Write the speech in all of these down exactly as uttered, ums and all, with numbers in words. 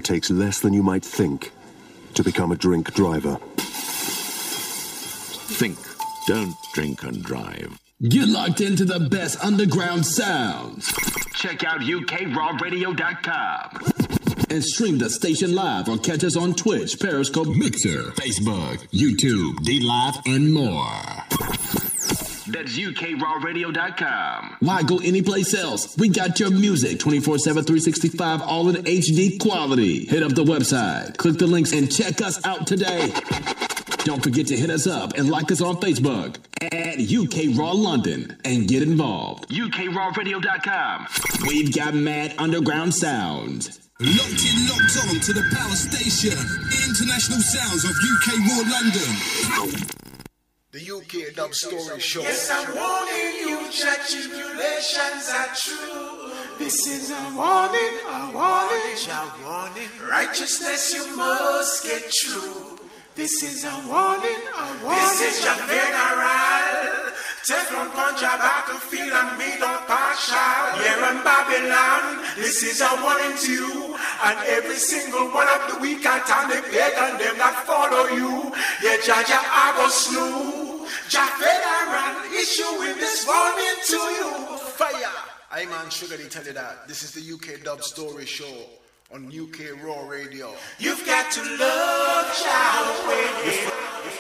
takes less than you might think to become a drink driver. Think, don't drink and drive. You're locked into the best underground sounds. Check out U K raw radio dot com. And stream the station live or catch us on Twitch, Periscope, Mixer, Facebook, YouTube, D-Live, and more. That's U K raw radio dot com. Why go anyplace else? We got your music twenty-four seven, three sixty-five, all in H D quality. Hit up the website, click the links, and check us out today. Don't forget to hit us up and like us on Facebook at U K Raw London and get involved. U K raw radio dot com. We've got mad underground sounds. Locked in, locked on to the power station. International sounds of U K Raw London. The U K Dub Story Show. Yes, I'm warning you, that tribulations are true. This is a warning, a warning, a warning. Righteousness you must get through. This is a warning, a warning. This is your funeral. Teflon punch your battlefield and me don't partial. Here in Babylon, this is a warning to you. And every single one of the weak and the pagan, them that follow you. Yeah, Jaja, I go slew. Jah federal issuing this warning to you. Fire! I man Sugar, they tell you that. This is the U K Dub Story Show on U K Raw Radio. You've got to love Jah way.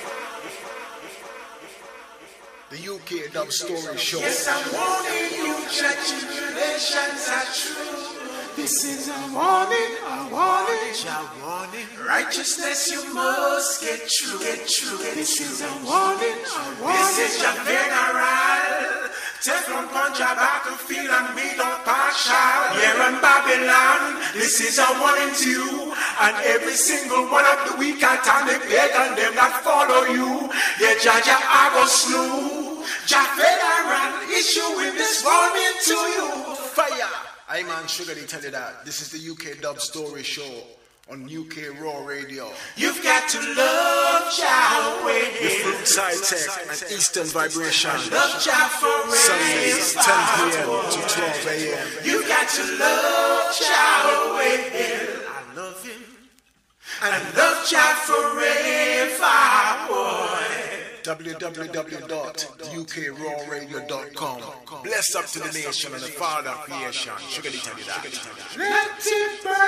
The U K Dub Story Show. Yes, I'm warning you, that tribulations are true. This is a warning, a warning, a warning. Righteousness you must get through, get through. This is a warning, a warning. This is your funeral. Teflon punch your battlefield and me don't partial. Here in Babylon, this is a warning to you. And every single one of the weak and the pagan, them that follow you. Yeah, Jaja, I go slew. Jah federal issuing this warning to you. Fire! I man Sugar, they tell you that. This is the U K Dub Story Show on U K Raw Radio. You've got to love Jah way. With Side Tech and Eastern Vibration. Love Jah forever. Sundays, ten p.m. to twelve a.m. You've got to love Jah way. I love him. And love Jah forever, boy. w w w dot u k raw radio dot com. Bless up to the nation and the Father of creation. Sugar, they tell you that. Let it burn.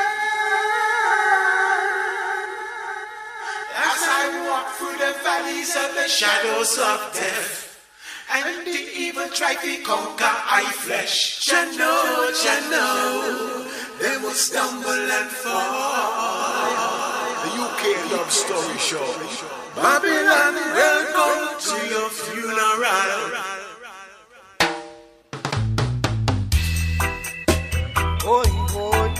As I walk through the valleys of the shadows of death, and the evil try to conquer I flesh. Jah know, Jah know, they will stumble and fall. The U K Dub Story Show. Babylon, welcome to your funeral. Boy, boy,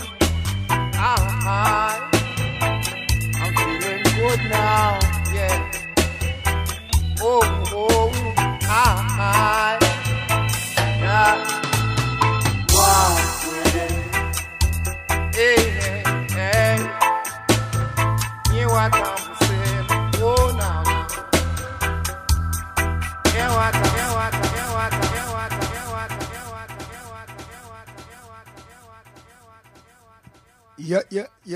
ah, I'm feeling good now, yeah. Oh, oh, ah, yeah. Walk with it, hey, hey, hey. You are coming. Oh, now, now. Yeah, what, yeah, what, yeah, what, yeah, what, yeah, what, yeah, what, yeah, what, yeah, what, yeah, what, yeah, yeah, yeah.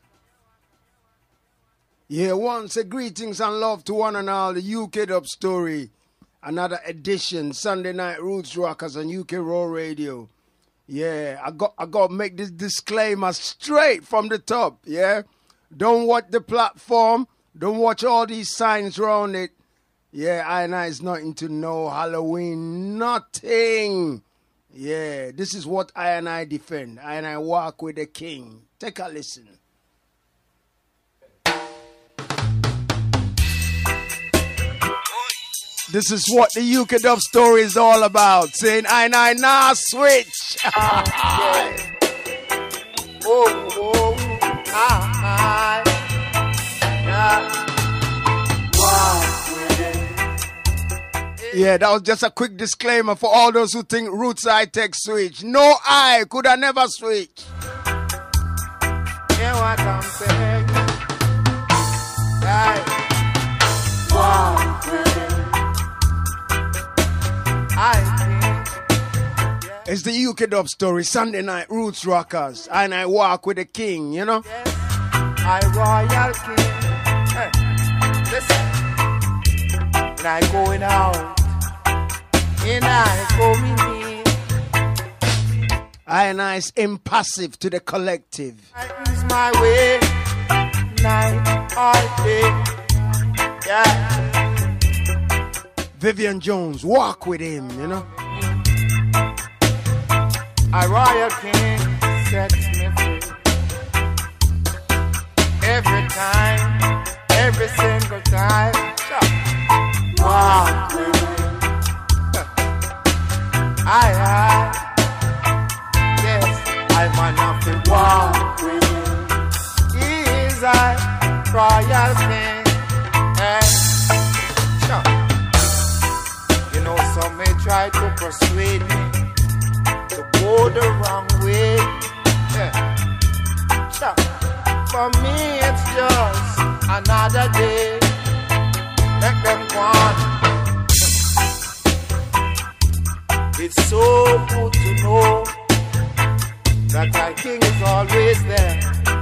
Yeah, once a greetings and love to one and all, the U K Dub Story. Another edition, Sunday Night Roots Rockers on U K Raw Radio. Yeah, I got I got to make this disclaimer straight from the top, yeah? Don't watch the platform. Don't watch all these signs around it. Yeah, I and I is nothing to know. Halloween, nothing. Yeah, this is what I and I defend. I and I walk with the king. Take a listen. This is what the U K Dub Story is all about. Saying I and I nah switch. Oh, oh, ah, ah. Yeah, that was just a quick disclaimer for all those who think Roots I Tech switch. No, I could have never switch. Yeah, what I'm saying. Right. I think. It's the U K Dub Story, Sunday Night Roots Rockers. And I walk with the king, you know? Yes. I royal king. Hey, listen. And I going out, and I coming in. I and I is impassive to the collective. I ease my way, night or day. Yeah. Vivian Jones, walk with him, you know. A royal king sets me free. Every time, every single time. Walk with me. I, I, yes, I'm an of the walk with me. He is a royal king. And, sure. You know, some may try to persuade me to go the wrong way. Yeah. Sure. For me, it's just another day. Let them go on. It's so good to know that my king is always there.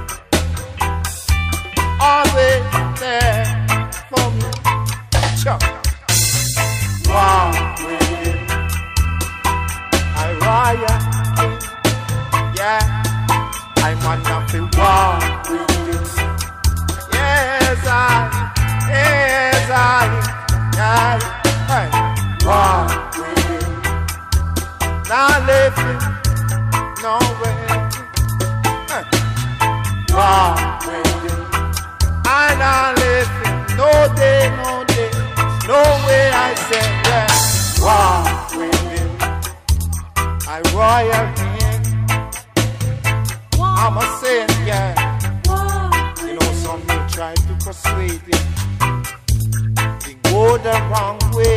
Always there for me. Sure. Walk with him. I royal king. Yeah. I'm one of the walk with him. Yes, I. Yes, I. Yeah. Hey. Walk with him. Not living nowhere. Hey. Walk with him. I'm not living no day, no day. No way I say yeah. Walk with him. I royal king. I'm a saint, yeah. You know, some will try to persuade you. They go the wrong way.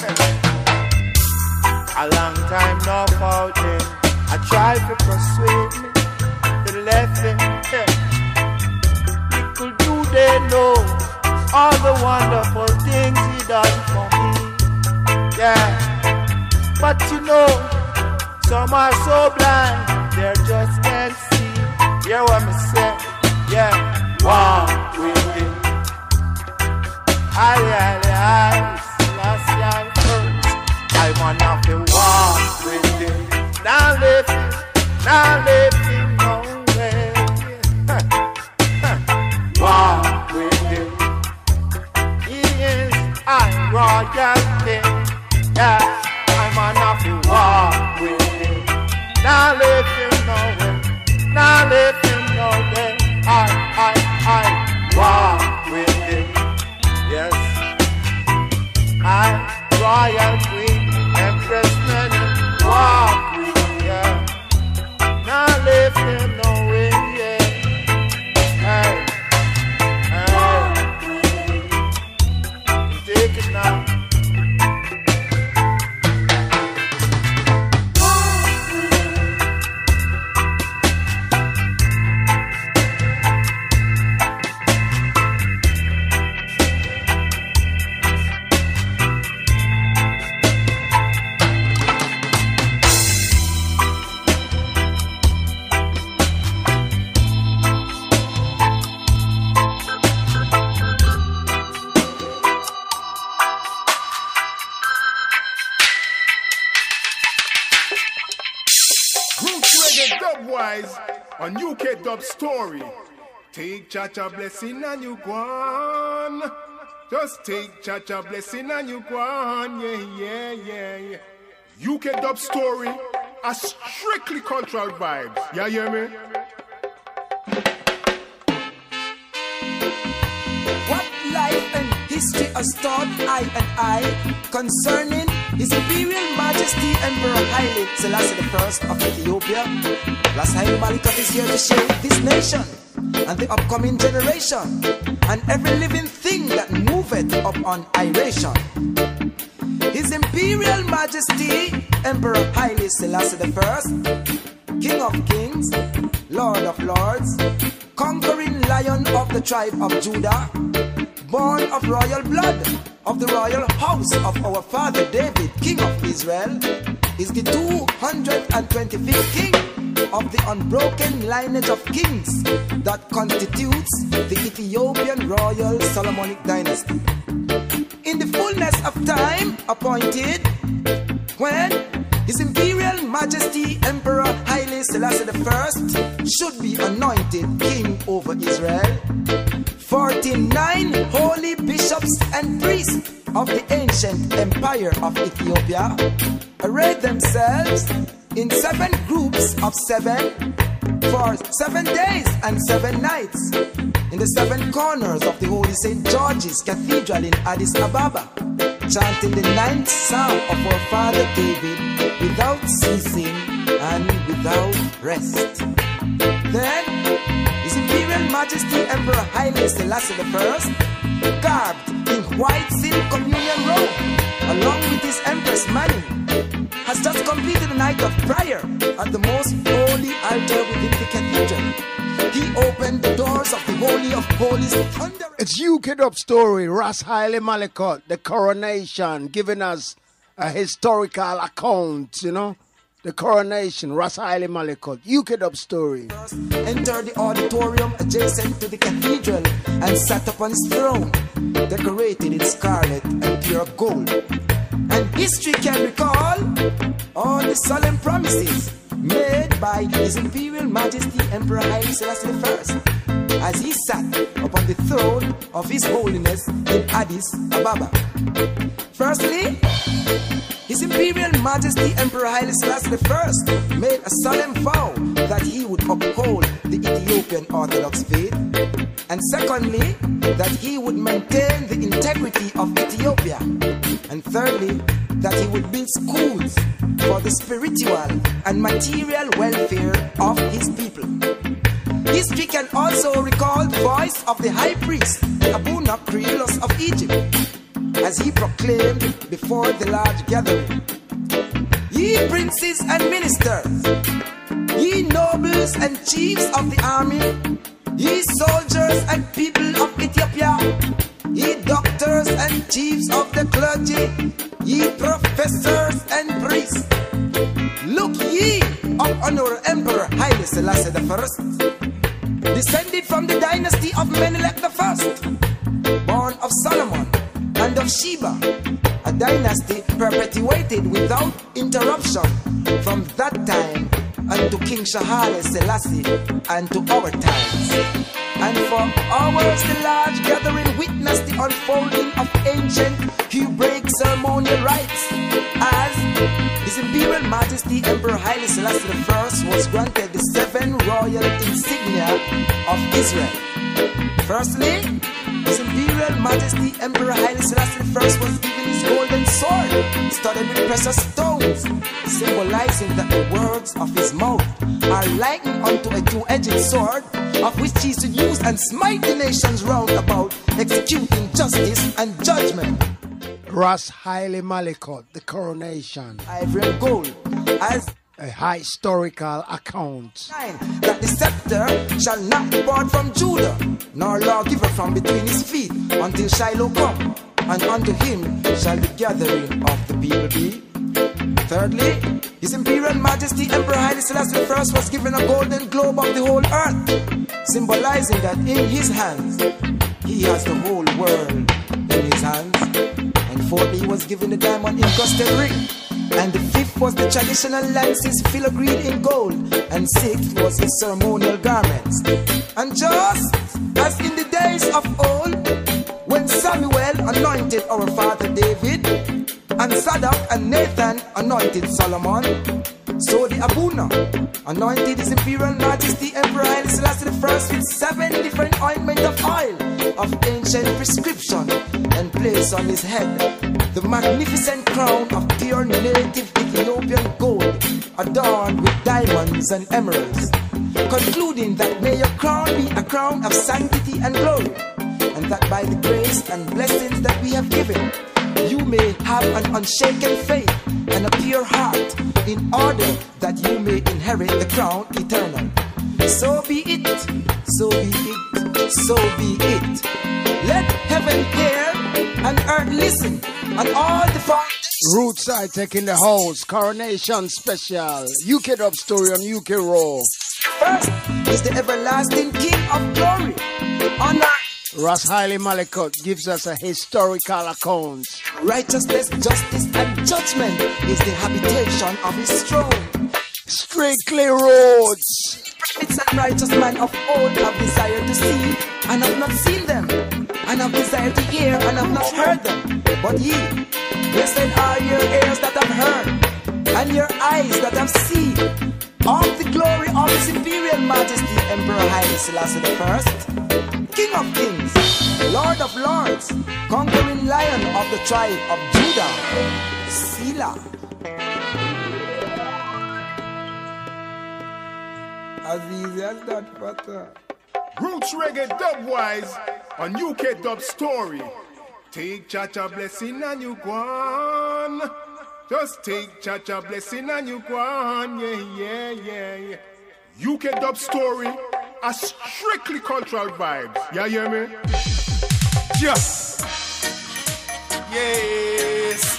A long time now about them. I try to persuade me to the left and yeah. People do they know all the wonderful things he done for me. Yeah. But you know, some are so blind, they just can't see. Hear what me say? Yeah. Walk with him. Aye, aye, aye. Last year first. I wanna to walk with him. Now live him. Now live him nowhere. Walk with him. He is a royal king. Yeah. I wanna to walk with him. Now live him nowhere. Now live him nowhere. I, I, I walk with him. Yes. I royal queen, empress many walk with him. Yeah. Now live him nowhere. Yeah. Hey. Hey. Take it now. On U K Dub Story. Take Cha-Cha blessing and you go on. Just take Cha-Cha blessing and you go on. Yeah, yeah, yeah, yeah. U K Dub Story, a strictly cultural vibes. Yeah, hear me? What life and history has taught I and I concerning His Imperial Majesty Emperor Haile Selassie the First of Ethiopia. Last Haile Malikat is here to shape this nation and the upcoming generation and every living thing that moveth upon iration. His Imperial Majesty Emperor Haile Selassie the First, King of Kings, Lord of Lords, conquering Lion of the tribe of Judah, born of royal blood of the royal house of our father David, King of Israel, is the two hundred twenty-fifth King of the unbroken lineage of kings that constitutes the Ethiopian royal Solomonic dynasty. In the fullness of time appointed, when His Imperial Majesty Emperor Haile Selassie the First should be anointed king over Israel, forty-nine holy bishops and priests of the ancient empire of Ethiopia arrayed themselves in seven groups of seven for seven days and seven nights in the seven corners of the Holy Saint George's Cathedral in Addis Ababa, chanting the ninth psalm of our father David without ceasing and without rest. Then His Imperial Majesty Emperor Haile Selassie the First, garbed in white silk communion robe, along with his Empress Mani, has just completed a night of prayer at the most holy altar within the cathedral. He opened the doors of the Holy of Holies. Thunder. It's U K Dub Story, Ras Haile Malekot, the coronation, giving us a historical account, you know. The coronation, Ras Haile Malekot, U K Dub Story. Entered the auditorium adjacent to the cathedral and sat upon his throne, decorated in scarlet and pure gold. And history can recall all the solemn promises made by His Imperial Majesty Emperor Haile Selassie the First as he sat upon the throne of His Holiness in Addis Ababa. Firstly, His Imperial Majesty Emperor Haile Selassie the First made a solemn vow that he would uphold the Ethiopian Orthodox faith, and secondly, that he would maintain the integrity of Ethiopia, and thirdly, that he would build schools for the spiritual and material welfare of his people. History can also recall the voice of the high priest, Abuna Creolus of Egypt, as he proclaimed before the large gathering, "Ye princes and ministers, ye nobles and chiefs of the army, ye soldiers and people of Ethiopia, ye doctors and chiefs of the clergy, ye professors and priests, look ye up on our Emperor Haile Selassie the First, descended from the dynasty of Menelik the First, born of Solomon and of Sheba, a dynasty perpetuated without interruption from that time unto King Shahale Selassie and to our times. And for hours the large gathering witnessed the unfolding of ancient Hebraic ceremonial rites as His Imperial Majesty Emperor Haile Selassie the First was granted the seven royal insignia of Israel. Firstly, His Imperial Majesty Emperor Haile Selassie the First was given his golden sword, studded with precious stones, symbolizing that the words of his mouth are likened unto a two-edged sword, of which he should use and smite the nations round about, executing justice and judgment. Ras Haile Malekot, the coronation. Ivory and gold, as a historical account. That the scepter shall not depart from Judah, nor lawgiver from between his feet, until Shiloh come, and unto him shall the gathering of the people be. Thirdly, His Imperial Majesty Emperor Haile Selassie the First was given a golden globe of the whole earth, symbolizing that in his hands he has the whole world in his hands. And fourthly, he was given the diamond encrusted ring. And the fifth was the traditional lances filigreed in gold. And sixth was his ceremonial garments. And just as in the days of old, when Samuel anointed our father David, and Zadok and Nathan anointed Solomon, so the Abuna anointed His Imperial Majesty Emperor Haile Selassie the First with seven different ointments of oil of ancient prescription, and placed on his head the magnificent crown of pure native Ethiopian gold, adorned with diamonds and emeralds, concluding that may your crown be a crown of sanctity and glory, and that by the grace and blessings that we have given, you may have an unshaken faith and a pure heart, in order that you may inherit the crown eternal. So be it, so be it, so be it. Let heaven hear and earth listen, and all the foundations. Rootside taking the house, Coronation Special, U K Dub Story on U K Raw. First is the everlasting King of Glory. Honor. Ras Haile Malikot gives us a historical account. Righteousness, justice, and judgment is the habitation of his throne. Strictly Roots. Prophets and righteous men of old have desired to see, and have not seen them, and have desired to hear, and have not heard them. But ye, blessed are your ears that have heard, and your eyes that have seen, of the glory of his imperial majesty, Emperor Haile Selassie the First, King of kings, Lord of lords, conquering lion of the tribe of Judah, Selah. As easy as that, butter. Roots Reggae Dubwise on U K Dub Story. Take Chacha blessing and you go on. Just take Chacha blessing and you go on. Yeah, yeah, yeah, yeah. U K Dub Story, a strictly cultural vibes. Yeah, hear me? Yeah. Yes.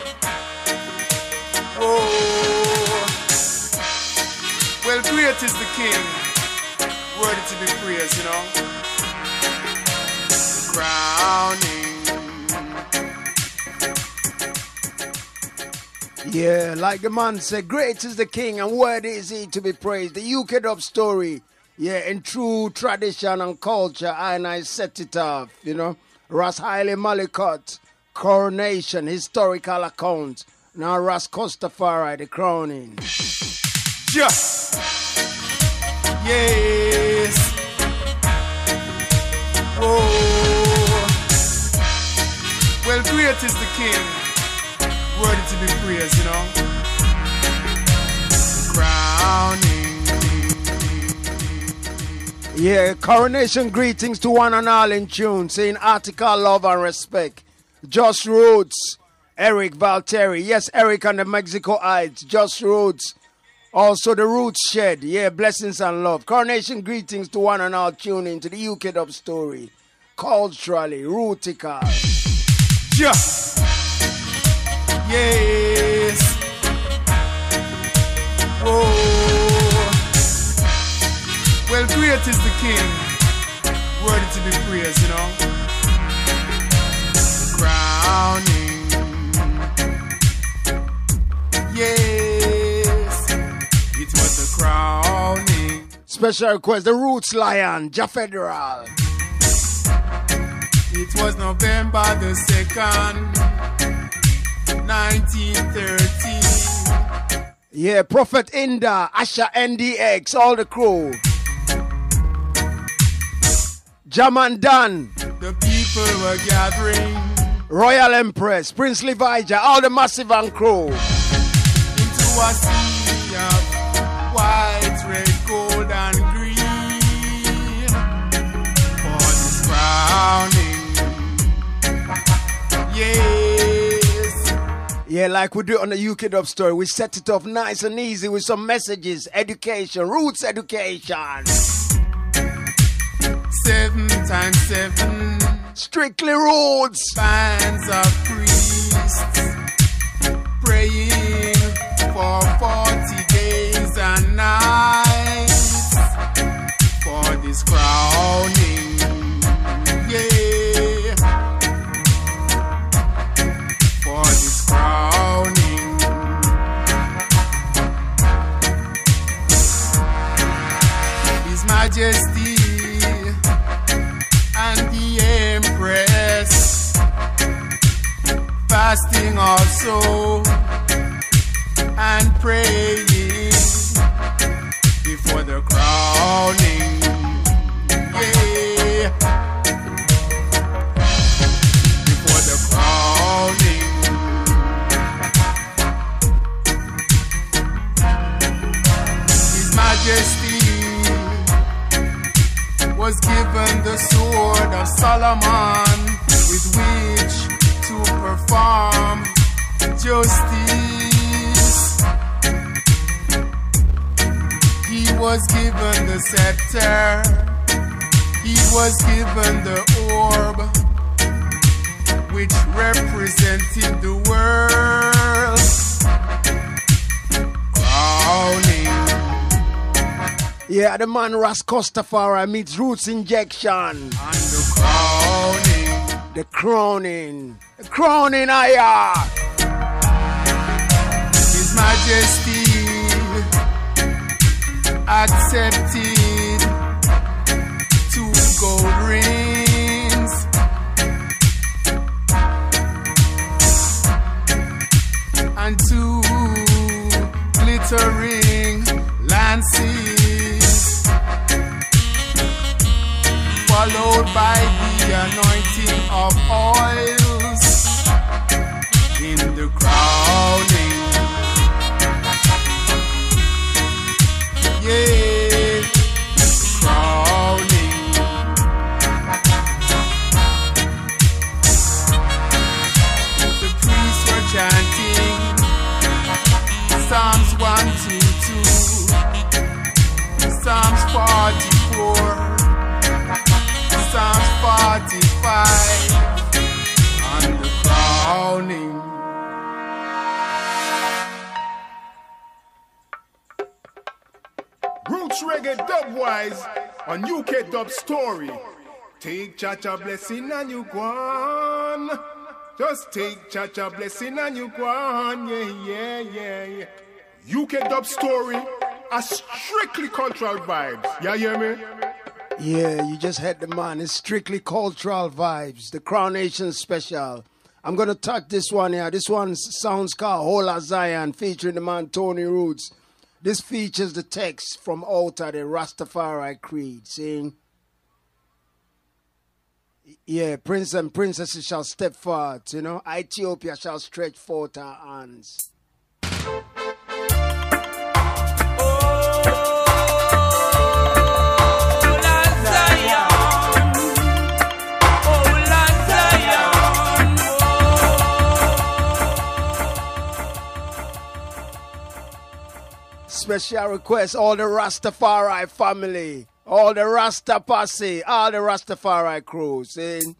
Whoa. Well, great is the King, worthy to be praised, you know. Crowning. Yeah, like the man said, great is the King and worthy is he to be praised. The U K Dub Story, yeah, in true tradition and culture, and I set it off, you know. Ras Haile Malikot, Coronation, historical account. Now Ras Kostafari, the crowning. Yeah. Yes. Whoa. Well, great is the King, worthy to be praised, you know. Crowning. Yeah, coronation greetings to one and all in tune, saying article, love and respect. Just Roots, Eric Valteri. Yes, Eric and the Mexicoites, Just Roots. Also the Roots Shed, yeah, blessings and love. Coronation greetings to one and all tuning to the U K Dub Story. Culturally, rootical. Yeah. Yes. Whoa. Well, great is the King, worthy to be praised, you know. Crowning. Yes. It was the crowning. Special request, the Roots Lion, Ja Federal. It was November the second, nineteen thirty. Yeah, Prophet Inda, Asha N D X, all the crew. Jaman Dan. The people were gathering. Royal Empress, Prince Leviah, all the massive and crew. Into a sea of white, red, gold, and green. For this crowning. Yes. Yeah, like we do on the U K Dub Story, we set it off nice and easy with some messages, education, roots education. Seven times seven. Strictly Roots. Bands of priests praying for forty days and nights for this crowning. Yeah. For this crowning. His Majesty and the Empress fasting also and praying before the crowning. Yeah. Before the crowning. His Majesty was given the sword of Solomon with which to perform justice. He was given the scepter. He was given the orb, which represented the word. crowning. Yeah, the man Rastafari meets Roots Injection. And the crowning. The crowning. The crowning, aya. His Majesty accepted two gold rings and two glittering lances, followed by the anointing of oils in the crowning. Yeah, crowning. The priests were chanting Psalms one, two, two, Psalms forty-four, Psalms forty-five, and the crowning. Roots Reggae Dubwise on U K Dub Story. Take Cha-Cha blessing and you go on. Just take Cha-Cha blessing and you go on. Yeah, yeah, yeah, yeah. U K Dub Story are strictly cultural vibes. Yeah, hear me? Yeah, you just heard the man. It's strictly cultural vibes. The Crown Nation special. I'm going to tuck this one here. This one sounds called Hola Zion, featuring the man Tony Roots. This features the text from Altar, the Rastafari Creed, saying, yeah, prince and princesses shall step forth, you know, Ethiopia shall stretch forth her hands. Special request, all the Rastafari family, all the Rasta posse, all the Rastafari crew, saying,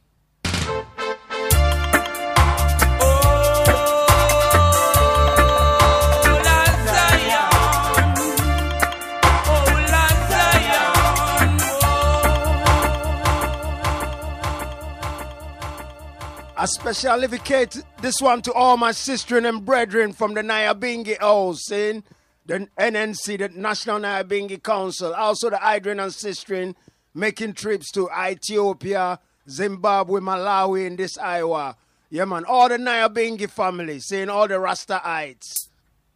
I special dedicate this one to all my sisters and brethren from the Nyabingi house, saying, the N N C, the National Nyabingi Council, also the Adrian and Sistrin, making trips to Ethiopia, Zimbabwe, Malawi, in this Iowa. Yeah, man, all the Nyabingi family, saying all the Rastaites.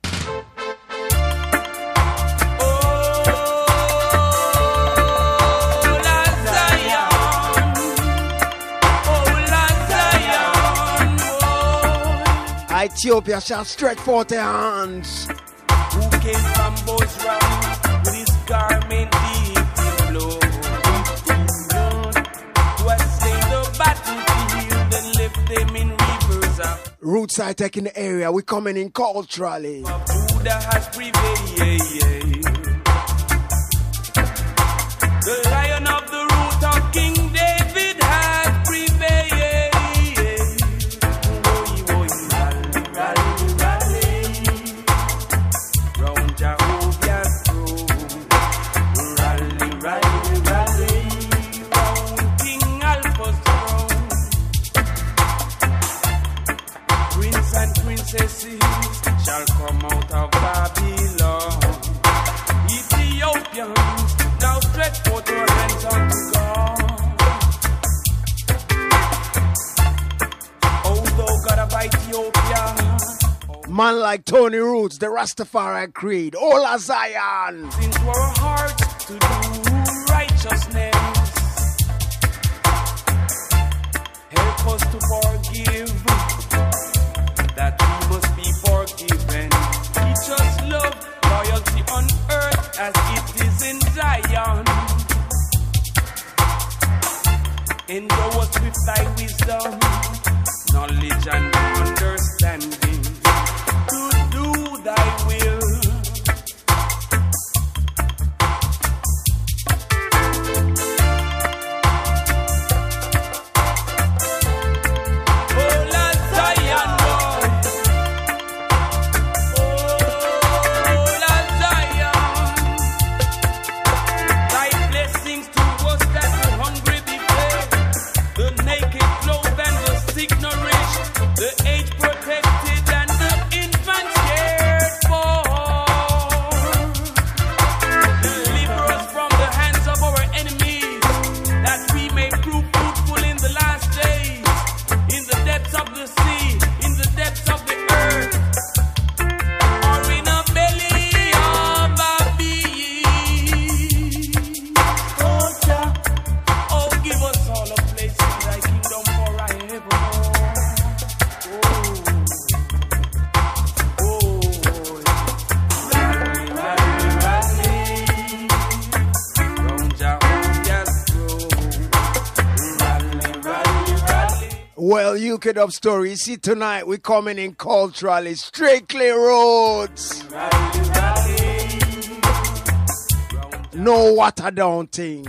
Ethiopia shall stretch forth their hands. Who came from Bosra with his garment deep in blood? Who has slain the battlefield and left them in rivers of Roots are taking the area. We're coming in culturally. Buddha has prevailed. The lion of the root of King David has prevailed. Shall come out of Babylon. Ethiopians, now stretch forth your hands unto God. O thou God of Ethiopia. Man like Tony Roots, the Rastafari Creed, Ola Zion. Into our hearts to do righteousness. Help us to forgive, that we must be forgiven. Teach us love, loyalty on earth as it is in Zion. Endow us with thy wisdom, knowledge and understanding to do thy will. Well, U K Dub Story, you see tonight we coming in culturally, strictly roots. No water down thing.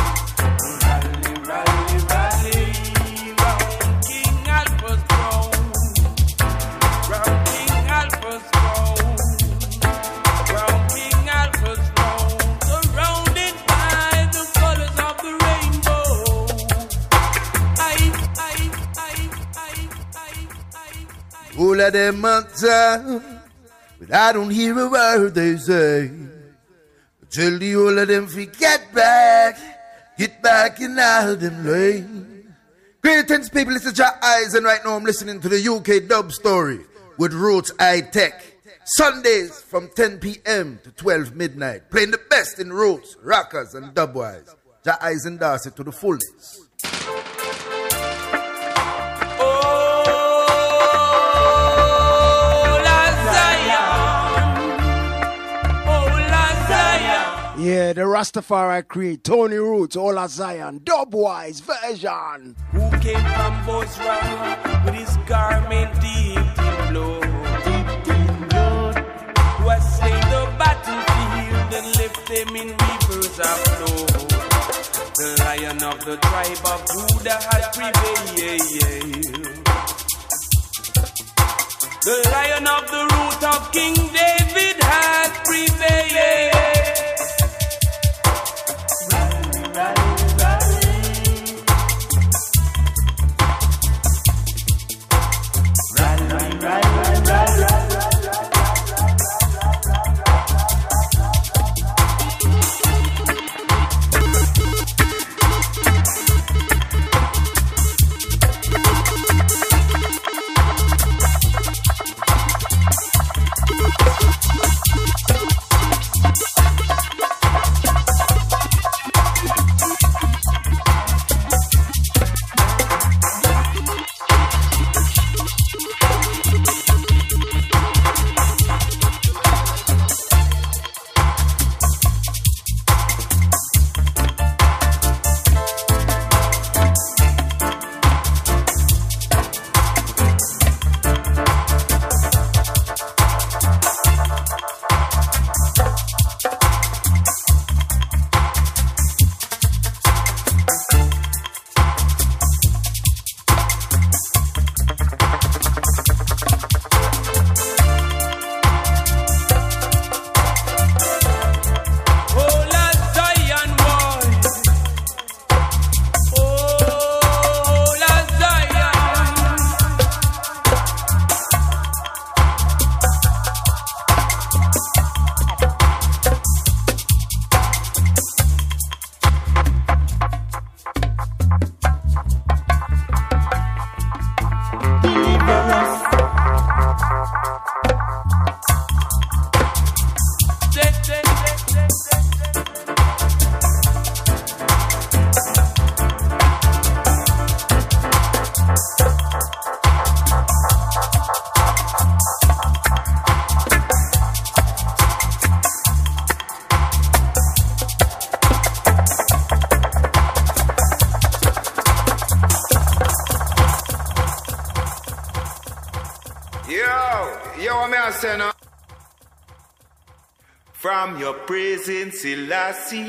All of them matter, but I don't hear a word they say. Tell the whole of them fi get back, get back in all them lane. Greetings people, this is Jah Eyes and right now I'm listening to the U K Dub Story with Roots High Tech. Sundays from ten p.m. to twelve midnight, playing the best in roots, rockers and dubwise. Jah Eyes endorse it to the fullest. Yeah, the Rastafari creed, Tony Roots, Ola Zion, dubwise version. Who came from Bosra with his garment deep in blood? Who has slain the battlefield and left them in rivers of blood? The Lion of the tribe of Judah has prevailed. The Lion of the root of King David has prevailed. From your presence, Selassie,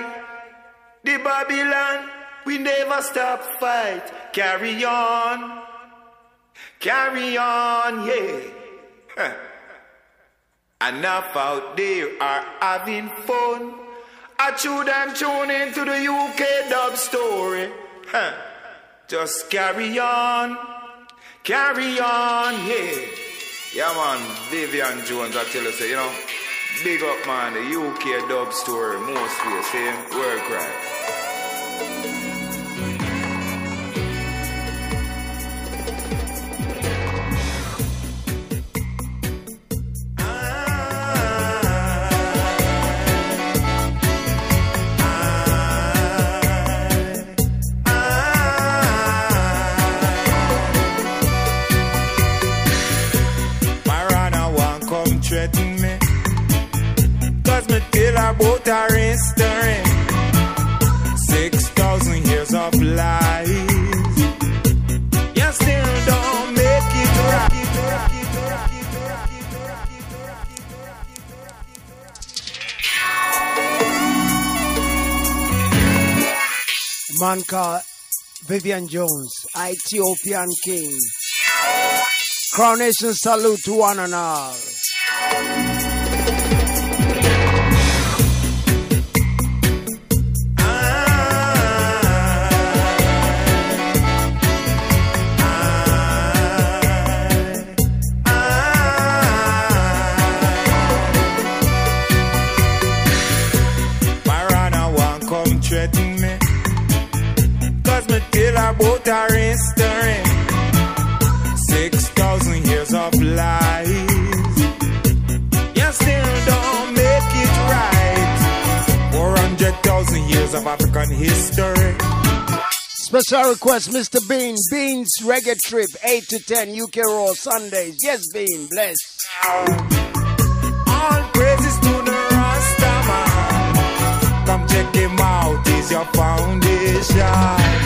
the Babylon, we never stop fight. Carry on, carry on, yeah. Enough out there are having fun. I chew them tune into the U K Dub Story. Huh. Just carry on, carry on, yeah. Yeah, man, Vivian Jones, I tell you, say, you know, big up, man, the U K Dub Story, mostly the same word cry. Threaten me, cause me tell her about her history. Six thousand years man called Vivian Jones, Ethiopian King. Crown Nation salute to one and all. About our history, six thousand years of life, you still don't make it right. Four hundred thousand years of African history. Special request, Mister Bean, Bean's Reggae Trip, eight to ten, U K Raw Sundays. Yes, Bean, bless. All praises to the Rasta man. Come check him out, he's your foundation.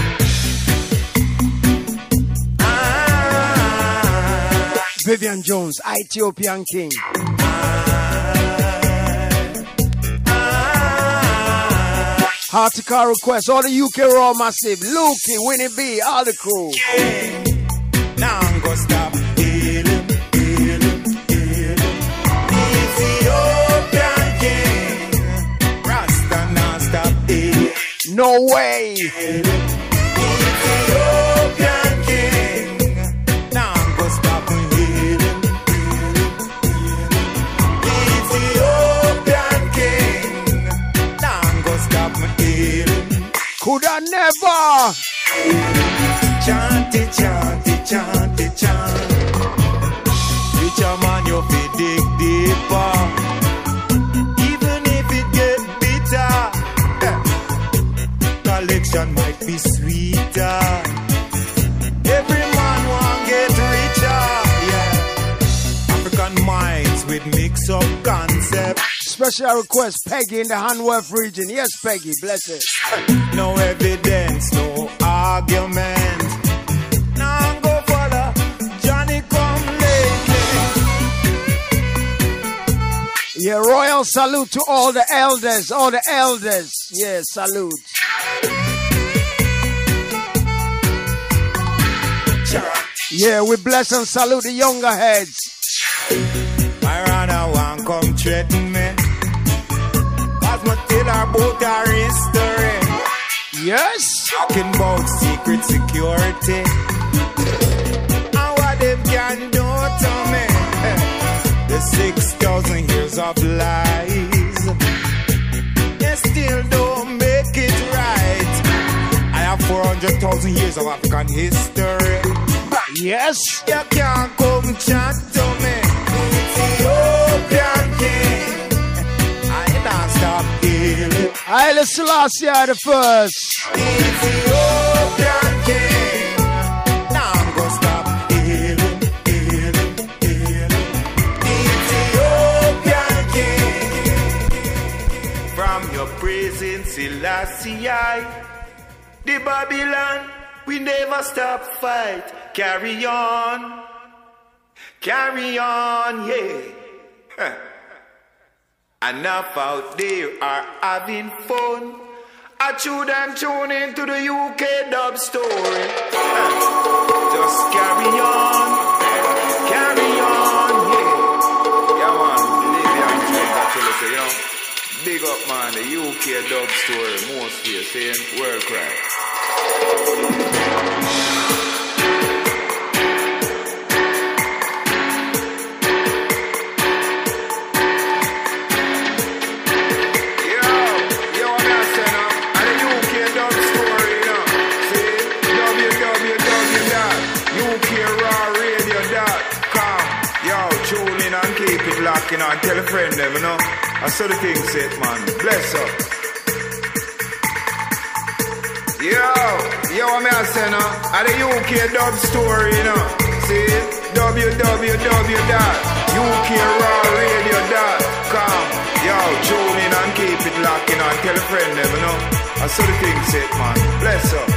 Vivian Jones, Ethiopian King. Hardcore request, all the U K Raw Massive, Lukey, Winnie B, all the crew. Now I'm gonna stop healing, healing, healing. Ethiopian King, Rasta now stop healing. No way. Ethiopian King, now I'm gonna stop healing. Coulda never. Chant it, chant it, chant it, chant. Reach a man, you fi dig deeper. Even if it get bitter, eh, collection might be sweeter. Every man want get richer, yeah. African minds with mix up concepts. Special request, Peggy in the Hanworth region. Yes, Peggy, bless it. No evidence, no argument. Now go follow Johnny come lately. Yeah, royal salute to all the elders, all the elders. Yeah, salute. Yeah, we bless and salute the younger heads. My runner won't come threaten me. Cause my tell her about our history. Yes. Talking about secret security. And what them can do to me. The six thousand years of lies. They still don't make it right. I have four hundred thousand years of African history. Yes. You can't come chat to me. Ethiopian King. I don't stop healing. Haile Selassie the first. Ethiopian King. Now I'm gonna stop healing, healing, healing. Ethiopian King. From your prison, Selassie, the Babylon, we never stop fight. Carry on, carry on, yeah. Huh. Enough out there are having fun. I chew them tune into the U K dub story. Huh. Just carry on, carry on, yeah. Yeah, man, believe me, I'm trying to tell you, you know. Big up, man, the U K dub story, most here saying world cry. You know, and tell a friend them, you know. I saw the thing set, man. Bless up. Yo, yo, what me I say now? At the U K dub story, you know. See? w w w dot u k raw radio dot com. Yo, tune in and keep it locked, you know, and tell a friend them, you know. I saw the thing set, man. Bless up.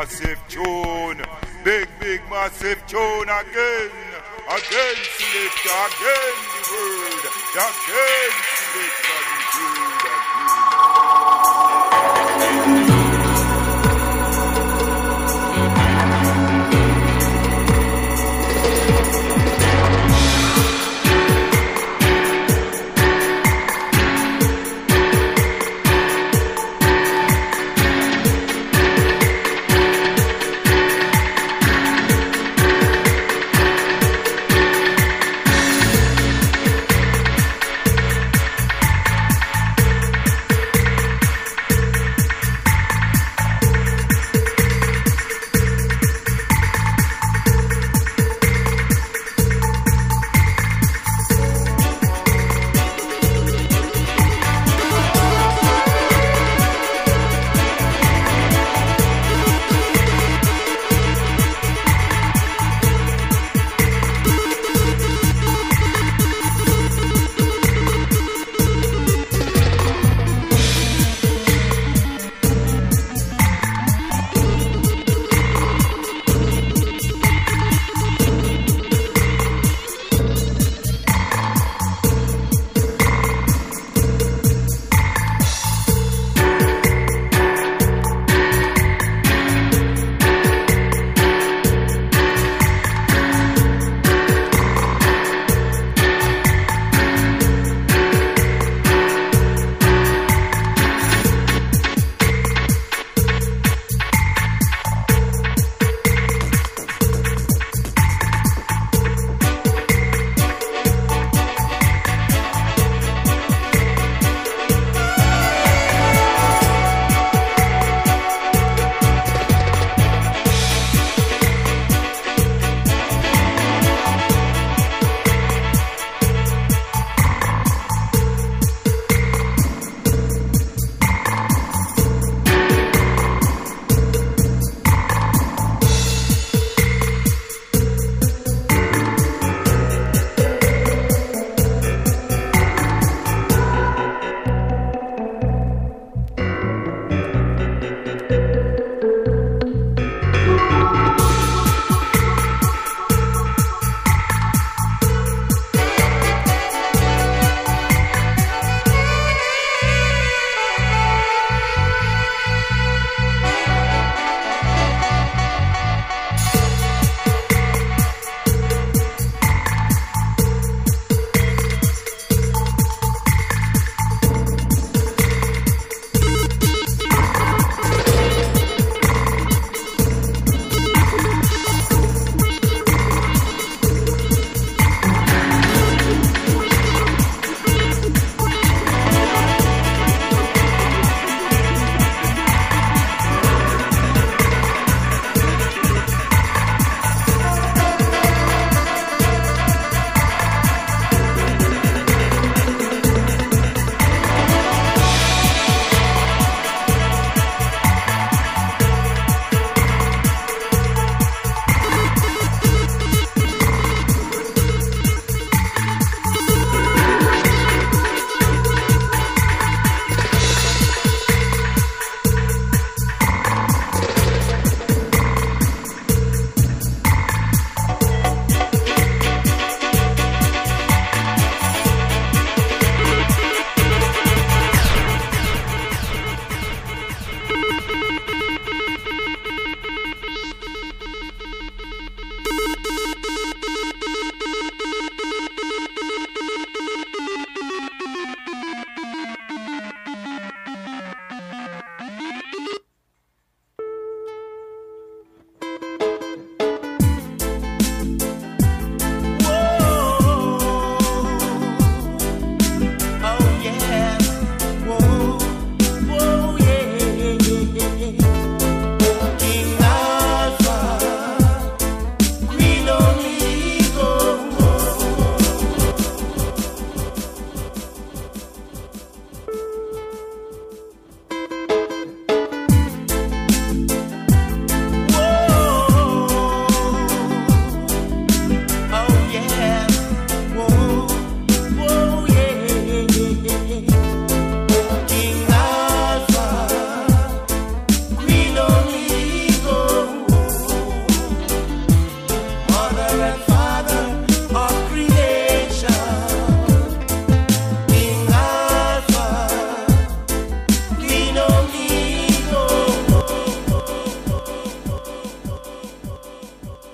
massive tune. Big, big, massive tune again. Again, selector, again, the word. Again, selector, the word.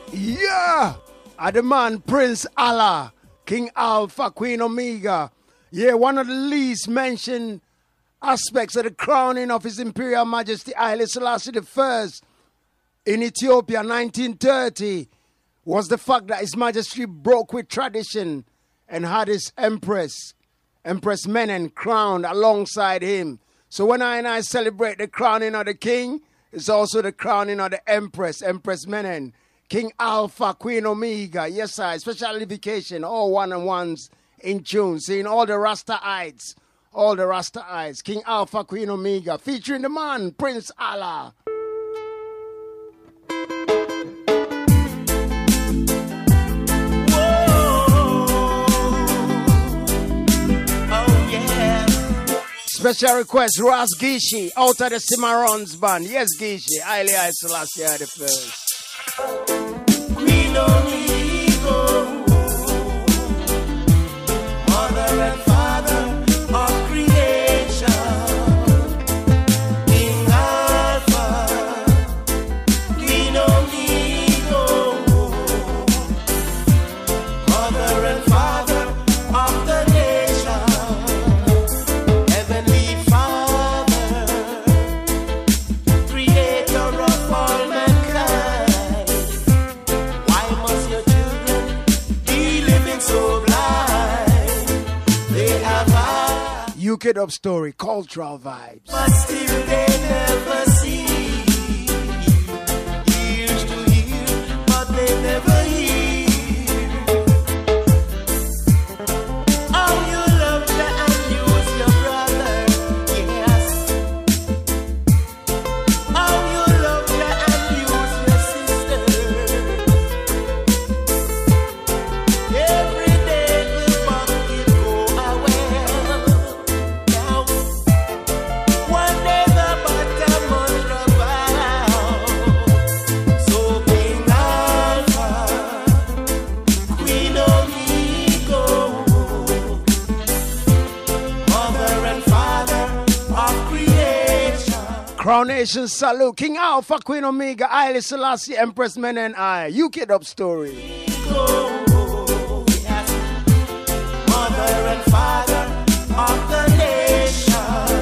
Yeah, I demand Prince Allah, King Alpha, Queen Omega. Yeah, one of the least mentioned aspects of the crowning of His Imperial Majesty Haile Selassie the First in Ethiopia, nineteen thirty, was the fact that His Majesty broke with tradition and had his Empress, Empress Menen, crowned alongside him. So when I and I celebrate the crowning of the King, it's also the crowning of the Empress, Empress Menen, King Alpha, Queen Omega. Yes, sir, special vacation, all one and ones in tune, seeing all the Rastaites, all the Rastaites, King Alpha, Queen Omega, featuring the man, Prince Allah. Special request, Ras Gishi, out of the Cimarrons band. Yes, Gishi, Haile Selassie the First. Queen Omega, Mother and Father of creation, King Alpha, Queen Omega, Mother and Father of the nation. U K Dub Story, cultural vibes. But still they never see. Ears to hear, but they never hear. How you love her and use your brother, yes. How you love her and use your sister. Every day the bucket go away. Coronation salute, King Alpha, Queen Omega, Haile Selassie, Empress Menen I. U K Dub Story. Mother and Father of the nation.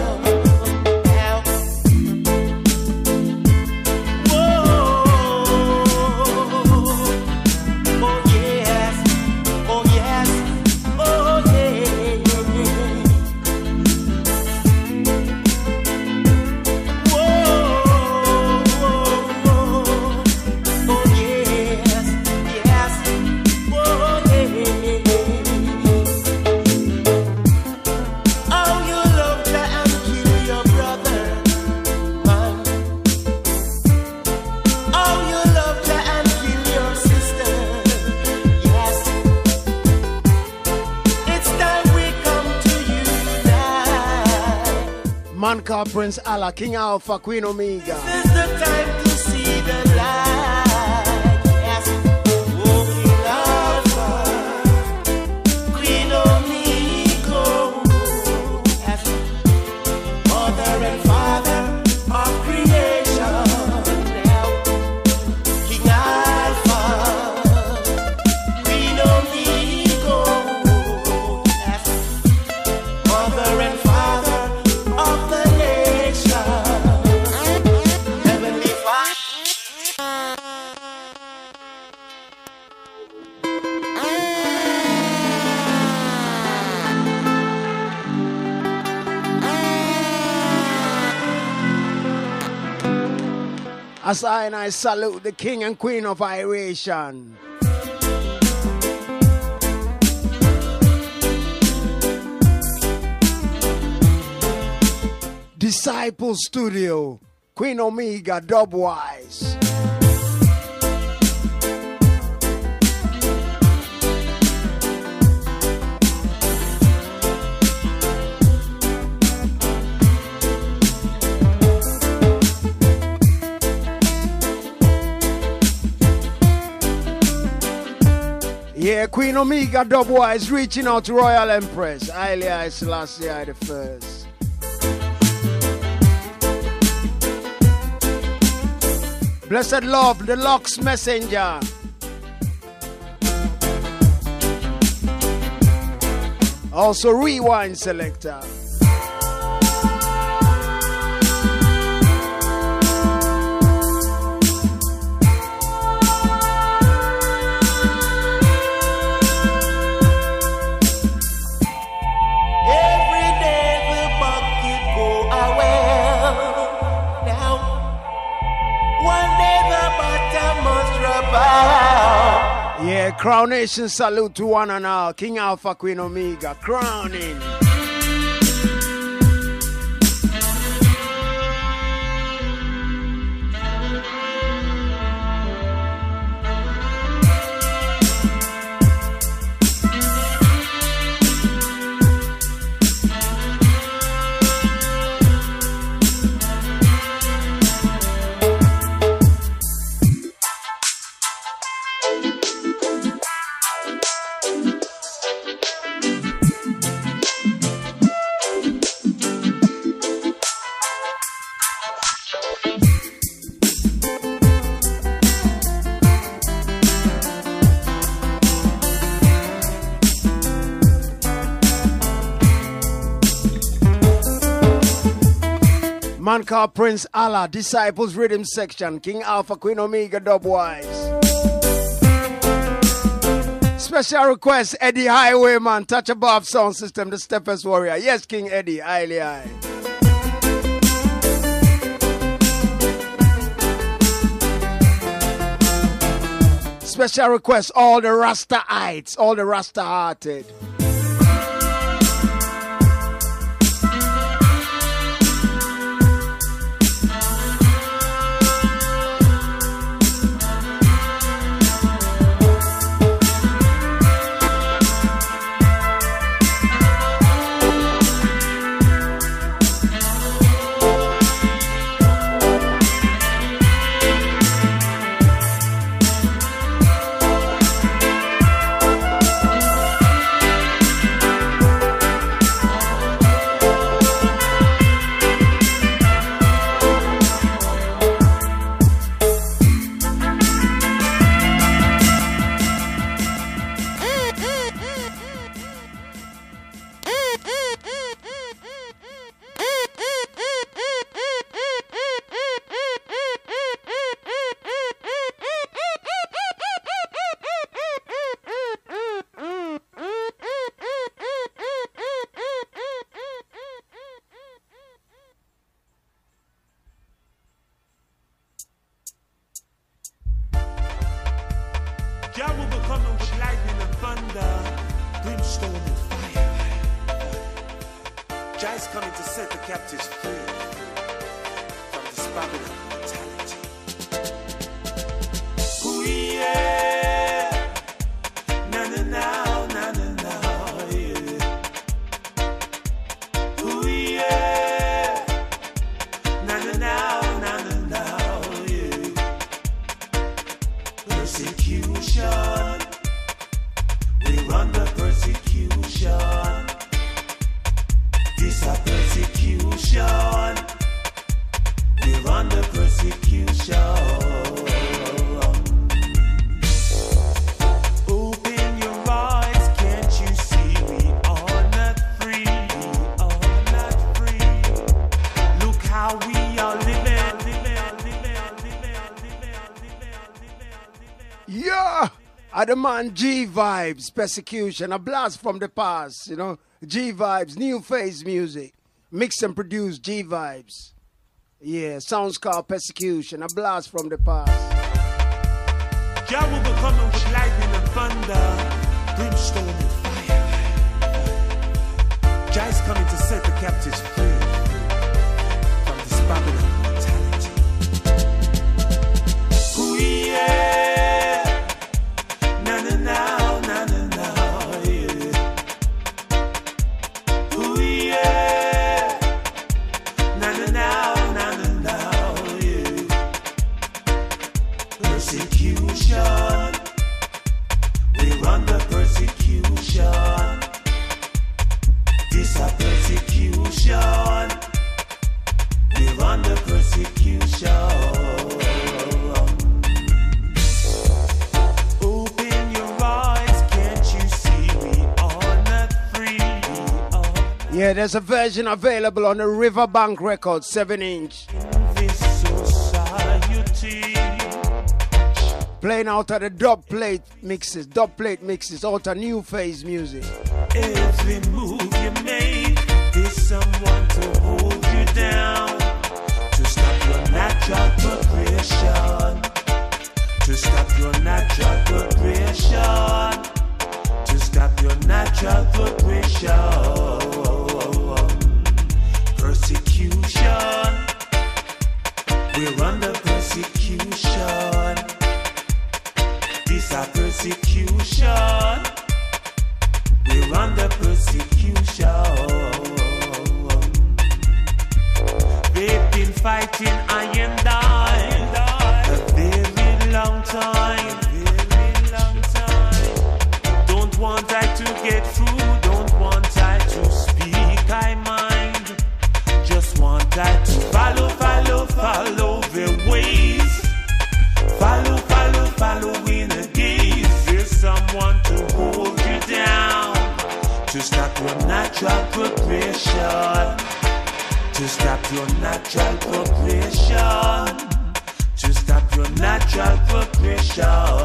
Man called Prince Allah, King Alpha, Queen Omega. This is the time to see the light. Yes. Oh, King Alpha, Queen Omega. Yes. Mother and Father of creation. King Alpha, Queen Omega. Yes. Mother and Father of the nation, Heavenly Father. As I and I salute the King and Queen of Iration. Disciple Studio, Queen Omega, Dubwise. Yeah, Queen Omega, Dubwise, reaching out to Royal Empress, Haile Selassie the First. Blessed love, the Lux Messenger. Also Rewind Selector. Yeah, Crown Nation salute to one and all. King Alpha, Queen Omega, crowning. Man called Prince Allah, Disciples Rhythm Section, King Alpha, Queen Omega, Dubwise. Special request, Eddie Highwayman, Touch Above Sound System, the Steppers Warrior. Yes, King Eddie, highly high. Special request, all the Rastaites, all the Rasta-hearted. Jah will be coming with lightning and thunder, brimstone and fire. Jah is coming to set the captives free from this Babylon mentality. Ooh, yeah. Na na na, na na na, yeah. Ooh, yeah. Na na na, na na na, yeah. Persecution, we're under persecution. This a persecution, we're under persecution. Open your eyes, can't you see we are not free? We are not free. Look how we are living, living, living, living, living. Yeah, I demand G vibes, persecution, a blast from the past, you know. G vibes, new phase music, mix and produce G vibes. Yeah, sounds called persecution, a blast from the past. Jah will be coming with lightning and thunder, brimstone and fire. Jah is coming to set the captives free from this Babylon mentality. Ooh, yeah. Na na na, na na na, yeah. Ooh, yeah. Na na na, na na na, yeah. Persecution, we're under persecution. This a persecution, we're under persecution. Open your eyes, can't you see we are not free? We Yeah, there's a version available on the Riverbank Records, seven inch. Playing out of the dub plate mixes, dub plate mixes, out of New Phase Music. Every move you make is someone to hold you down, to stop your natural progression, to stop your natural progression, to stop your natural progression. Persecution, we're under persecution. This a persecution, we're under persecution. They've been fighting I and I a very long time, very long time. Don't want I to get through, don't want I to speak I mind. Just want I to follow, follow, follow their ways. Follow, follow, follow in a gaze. There's someone to hold you down, to stop your natural progression, to stop your natural progression, to stop your natural progression.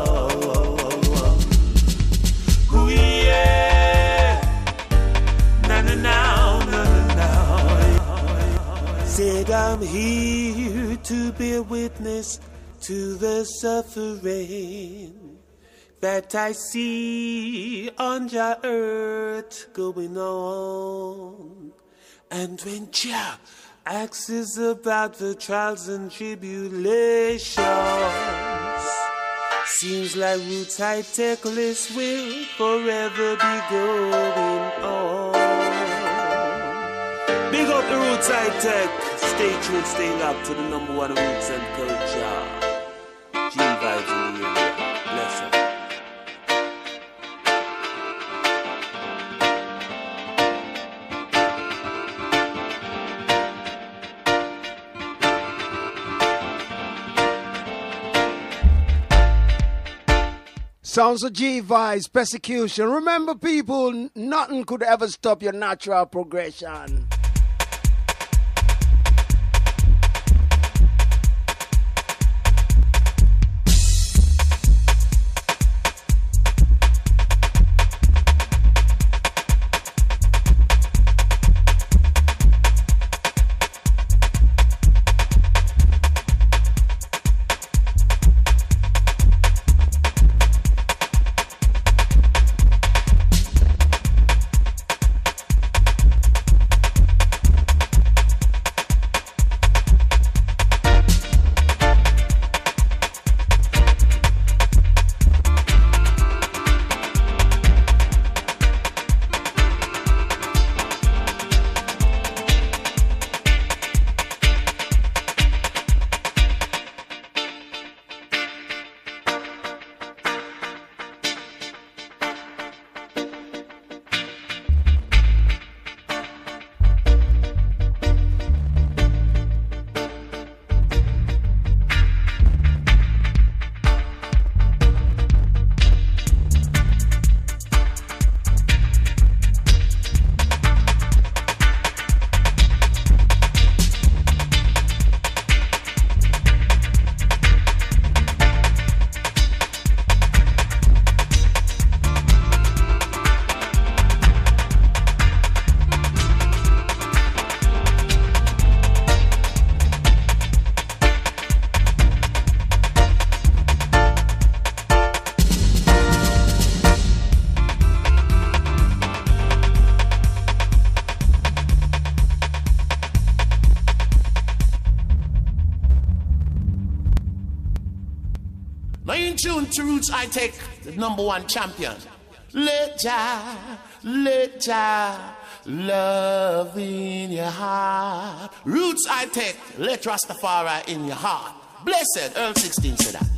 Ooh, yeah. Na na na na na. Said I'm here to bear witness to the suffering that I see on your earth going on. And when Jah asks about the trials and tribulations, seems like Roots High Tech list will forever be going on. Big up the Roots High Tech. Stay tuned, stay locked to the number one Roots and Culture. G vibes in the area. Bless up. Sounds of G vibes, persecution. Remember, people, nothing could ever stop your natural progression. To Roots High Tech, the number one champion. Let Jah, let Jah love in your heart. Roots High Tech, let Rastafari in your heart. Blessed, Earl sixteen said that.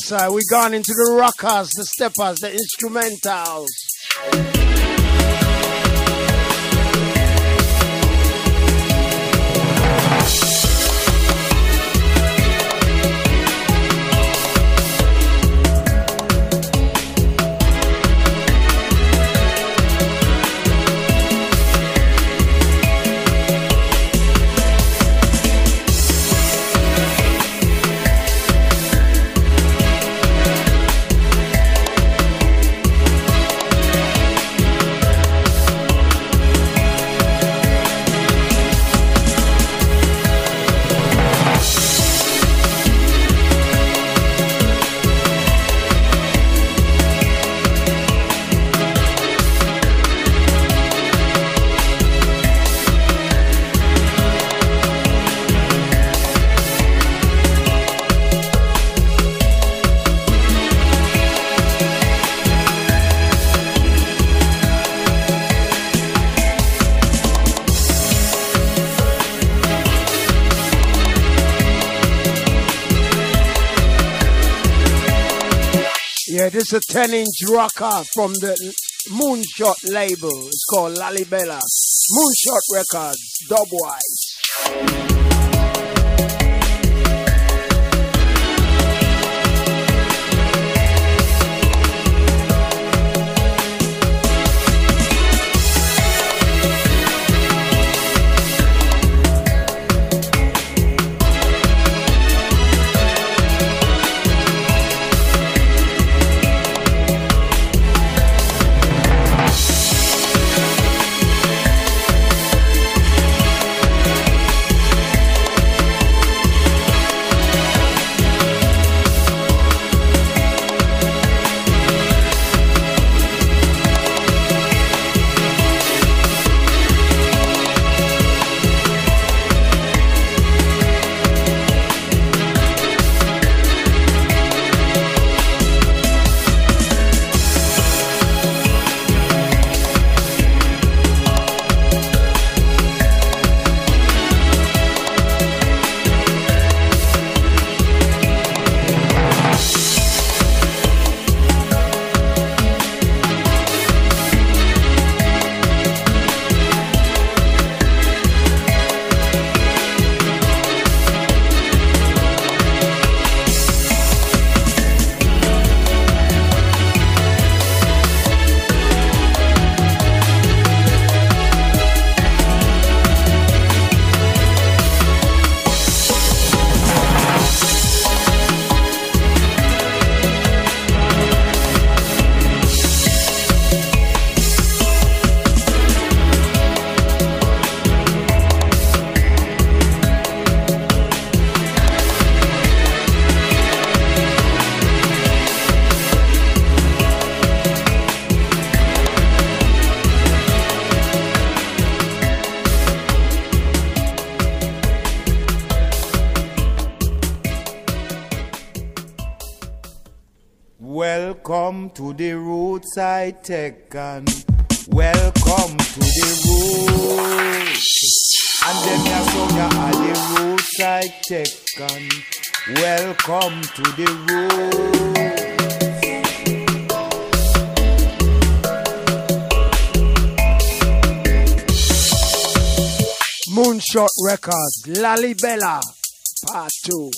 side. We gone into the rockers, the steppers, the instrumentals. Yeah, this is a ten inch rocker from the Moonshot label. It's called Lalibela. Moonshot Records, Dubwise. Welcome to the roadside tech and welcome to the road. And then ya song ya are the roadside tech and welcome to the road. Moonshot Records, Lalibela, Part two.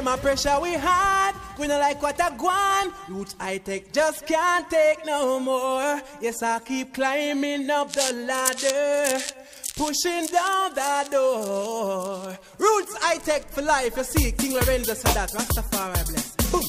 Them a pressure we hard, we no like what I want. Roots I take just can't take no more. Yes, I keep climbing up the ladder, pushing down the door. Roots I take for life. You see, King Lorenzo said that. Rastafari bless. Boom.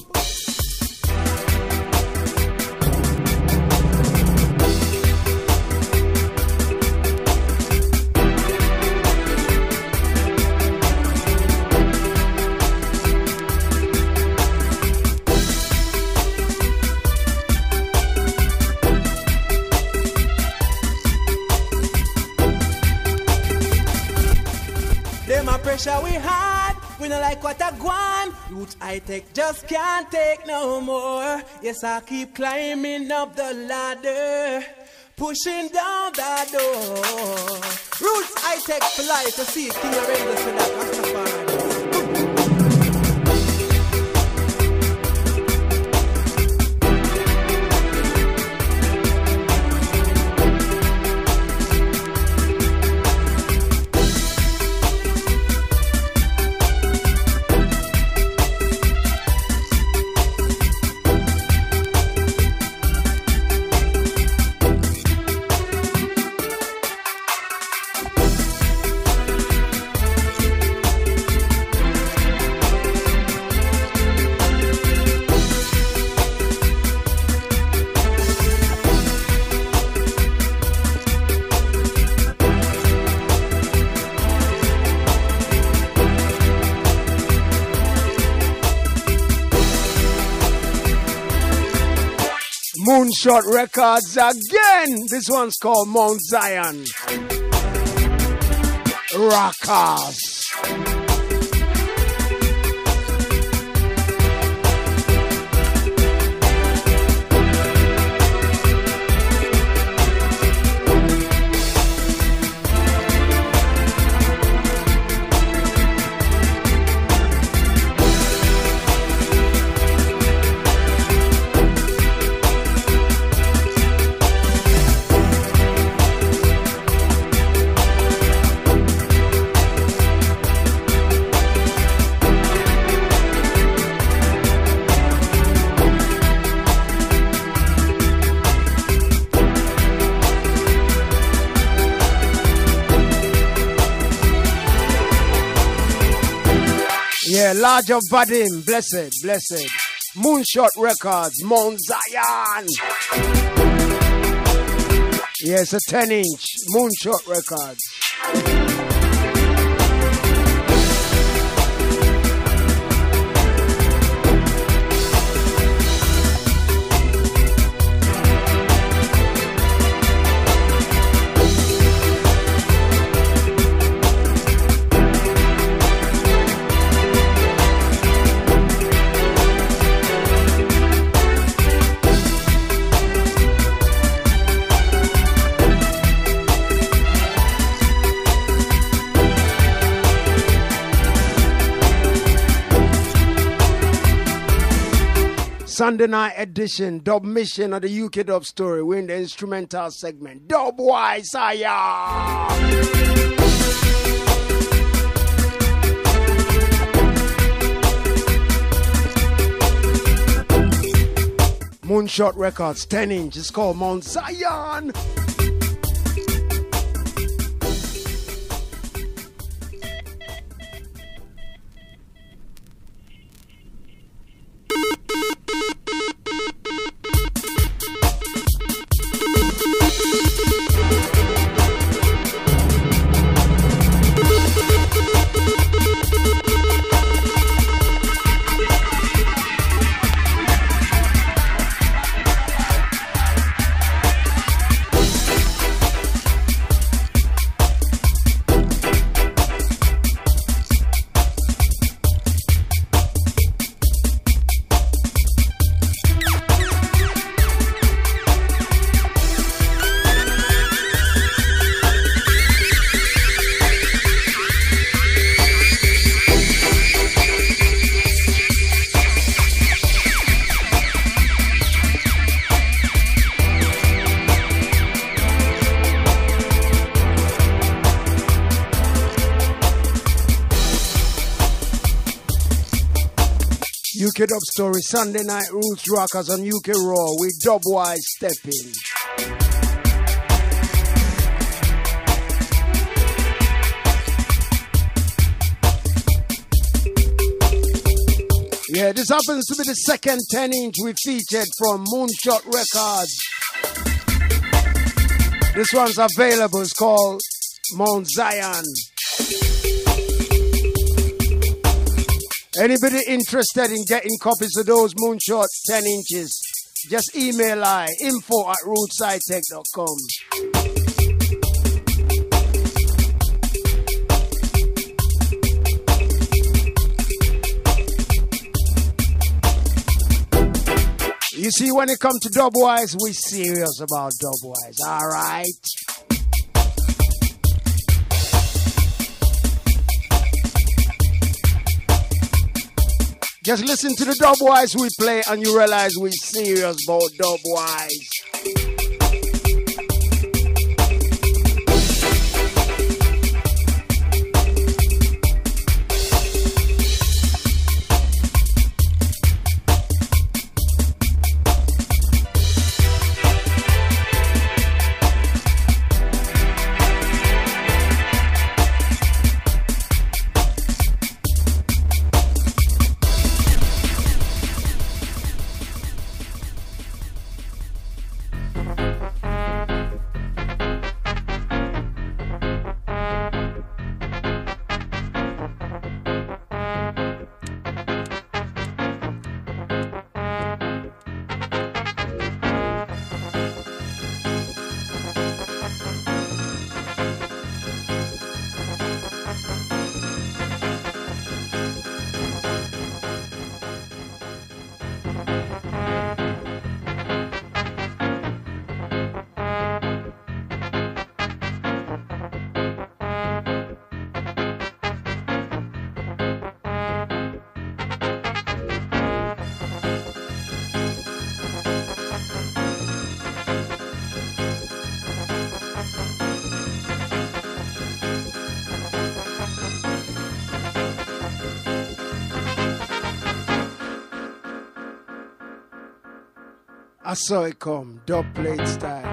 Pressure we hard, we no like what I want. Roots I take just can't take no more. Yes, I keep climbing up the ladder, pushing down the door. Roots I take for life. You see, King Lorenzo said that. Rastafari. Moonshot Records again. This one's called Mount Zion. Rockers. Yeah, larger Vadim, blessed, blessed. Moonshot Records, Mount Zion. Yeah, it's a ten inch Moonshot Records. Sunday night edition, dub mission of the U K Dub Story. We're in the instrumental segment. Dub wise, Moonshot Records, ten inch. It's called Mount Zion. U K Dub Story, Sunday Night Roots Rockers on U K Raw with Dubwise stepping. Yeah, this happens to be the second ten inch we featured from Moonshot Records. This one's available, it's called Mount Zion. Anybody interested in getting copies of those Moonshot ten inches, just email I, info at roots I tech dot com. You see, when it comes to Dubwise, we serious about Dubwise, all right? Just listen to the Dubwise we play and you realize we serious about Dubwise. I saw it come, dub plate style.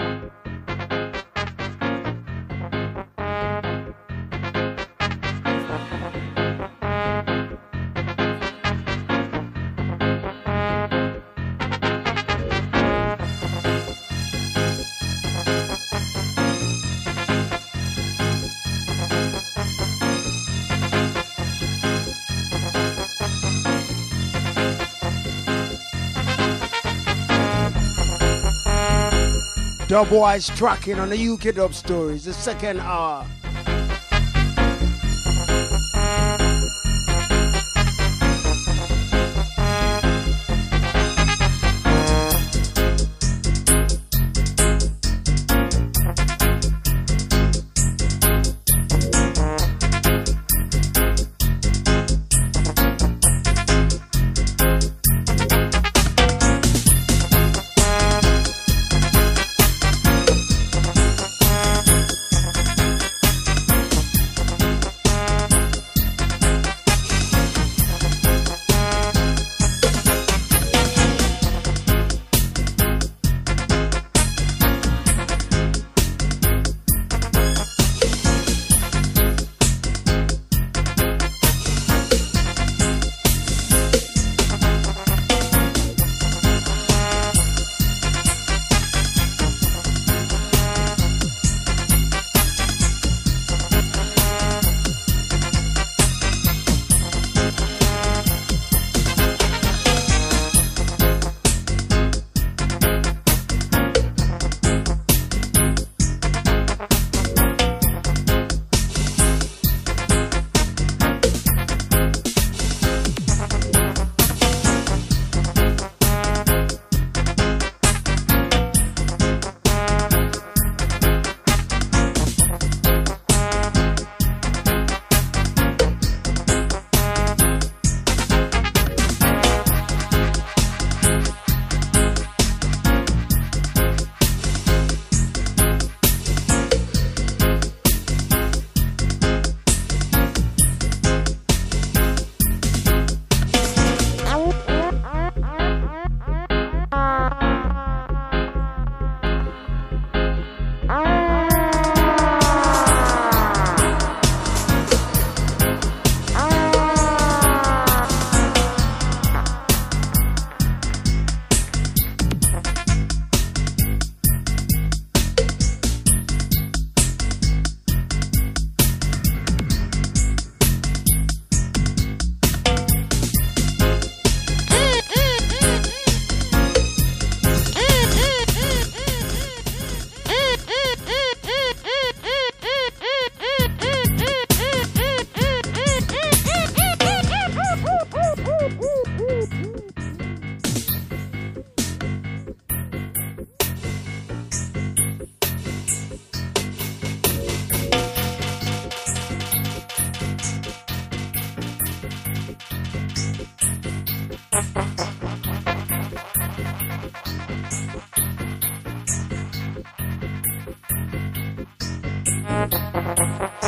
Dubwise tracking on the U K Dub Stories, the second hour.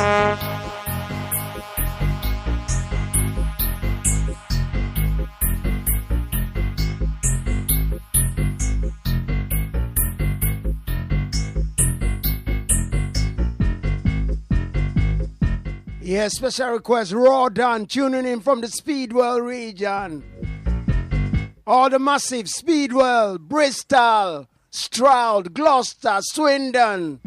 Yeah, special request, Raw Dan, tuning in from the Speedwell region. All the massive Speedwell, Bristol, Stroud, Gloucester, Swindon.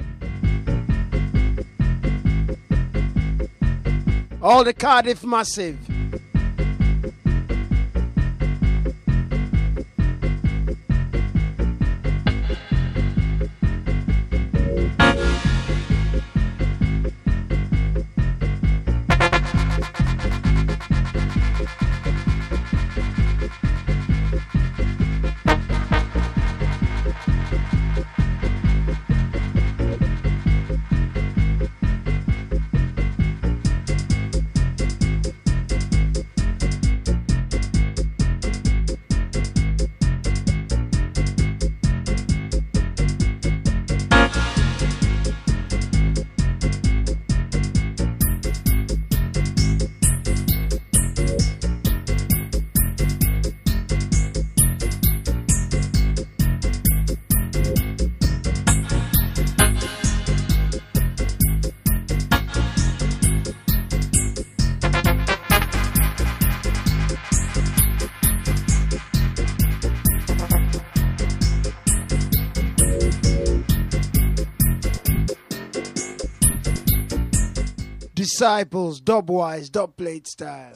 All the Cardiff massive. Disciples, dubwise, dub plate style.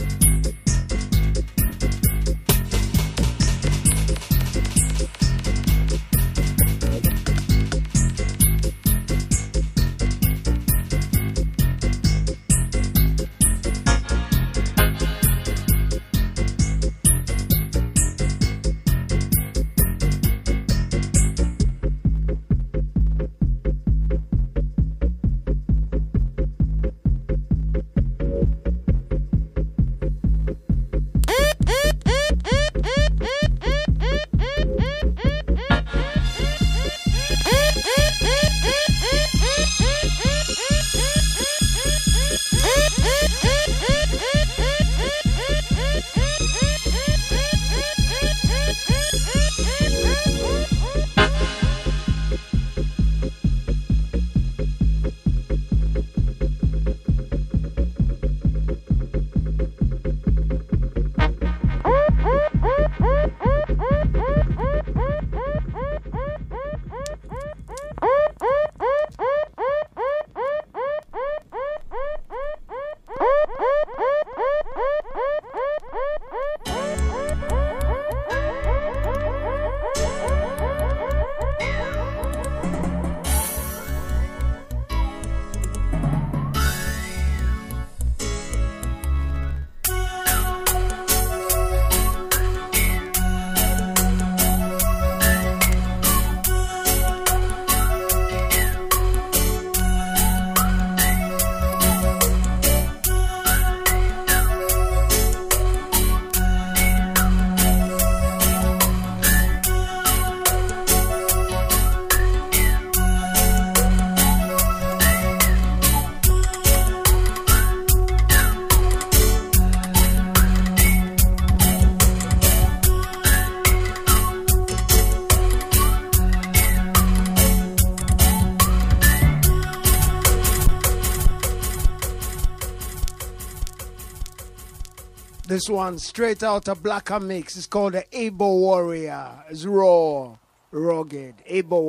This one straight out of Blacker Mix. It's called the Abo Warrior. It's raw, rugged. Abo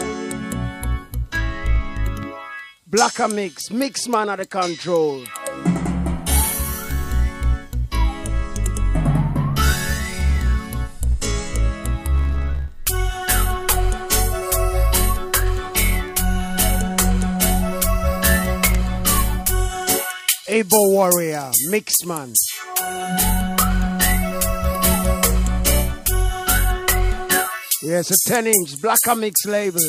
Warrior. Blacker Mix. Mix man at the control. Abo Warrior. Mix man. Yes, a ten inch Blacker Mix label.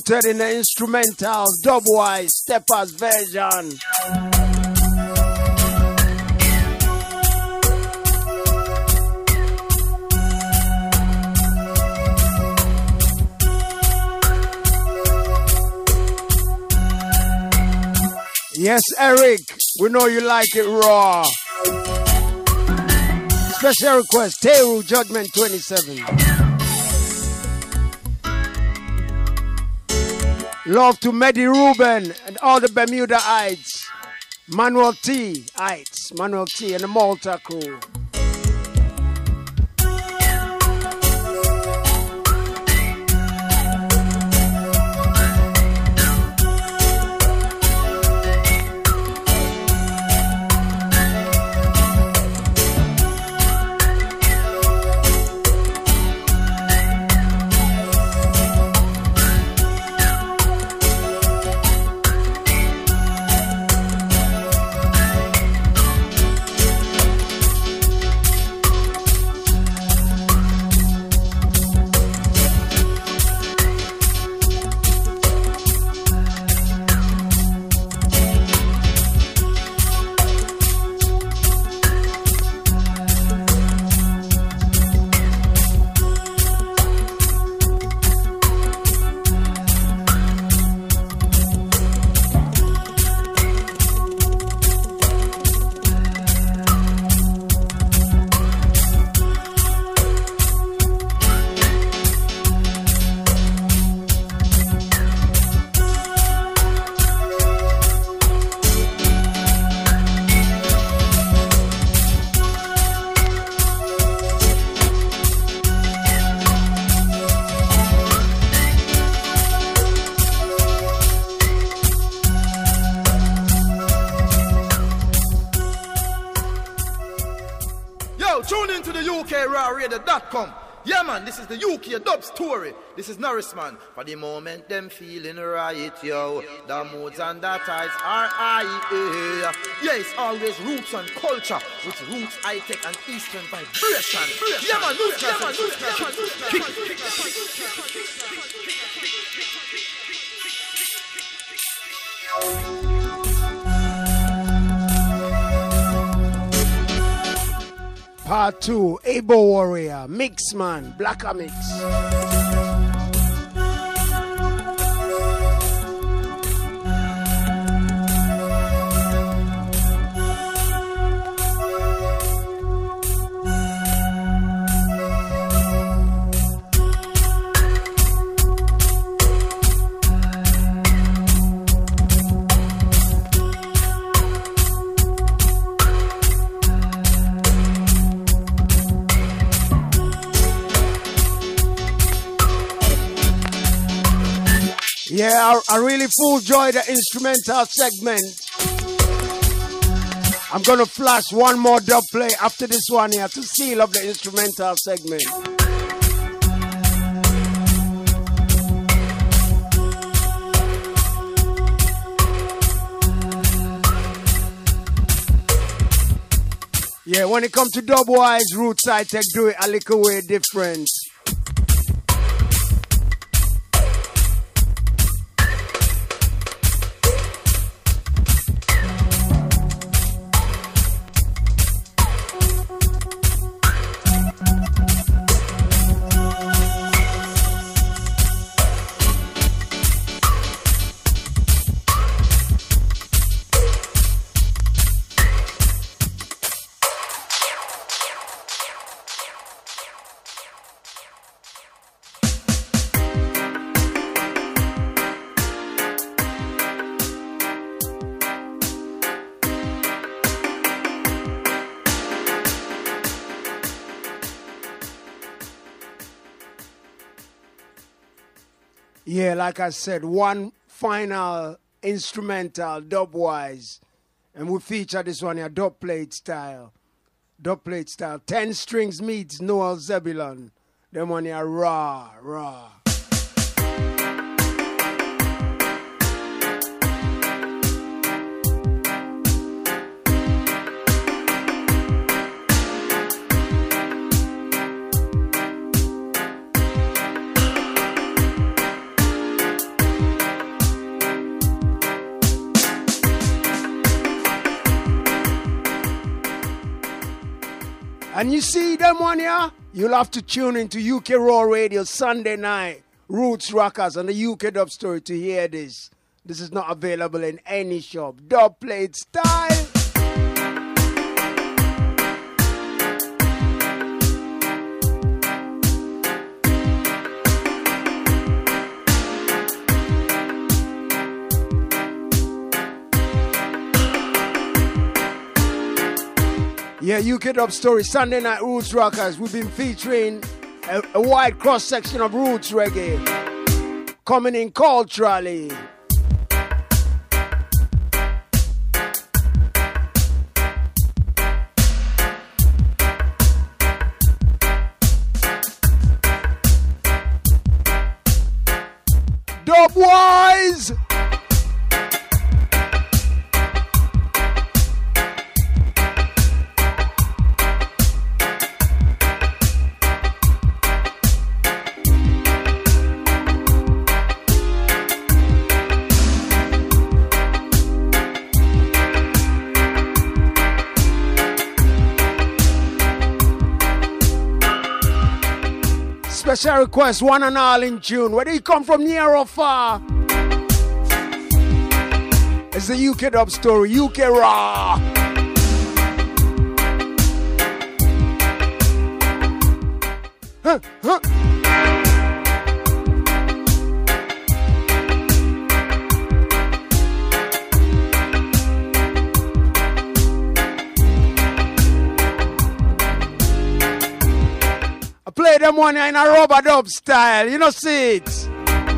rooted in the instrumental, dubwise, steppers version. Yes, Eric, we know you like it raw. Special request, Teru Judgment twenty-seven. Love to Medi Ruben and all the Bermudaites. Manuel T. Ites, Manuel T. and the Malta crew. Yeah, man, this is the U K dub story. This is Norris, man. For the moment, them feeling right, yo. The moods and the tides are high. Yeah, it's always roots and culture with roots, high tech, and eastern vibration. Yeah, man, roots, yeah, man, roots, yeah, man, roots, yeah, man. Part two, Abo Warrior, Mix Man, Blacker Mix. Yeah, I, I really full enjoy the instrumental segment. I'm gonna flash one more dub play after this one here to seal up the instrumental segment. Yeah, when it comes to dubwise, roots I take do it a little way different. Yeah, like I said, one final instrumental, dubwise. And we feature this one here, dub plate style. Dub plate style. Ten Strings meets Noel Zebulon. Them one here, raw, raw. And you see them one here? You'll have to tune into U K Raw Radio Sunday night. Roots Rockers and the U K Dub Story to hear this. This is not available in any shop. Dub plate style. Yeah, U K Dub Story, Sunday Night Roots Rockers. We've been featuring a, a wide cross-section of roots reggae coming in culturally. Dub-wise! Special request, one and all in tune. Whether you come from near or far, it's the U K Dub Story, U K Raw. Huh, huh. Play them one in a rubber dub style, you know, see it.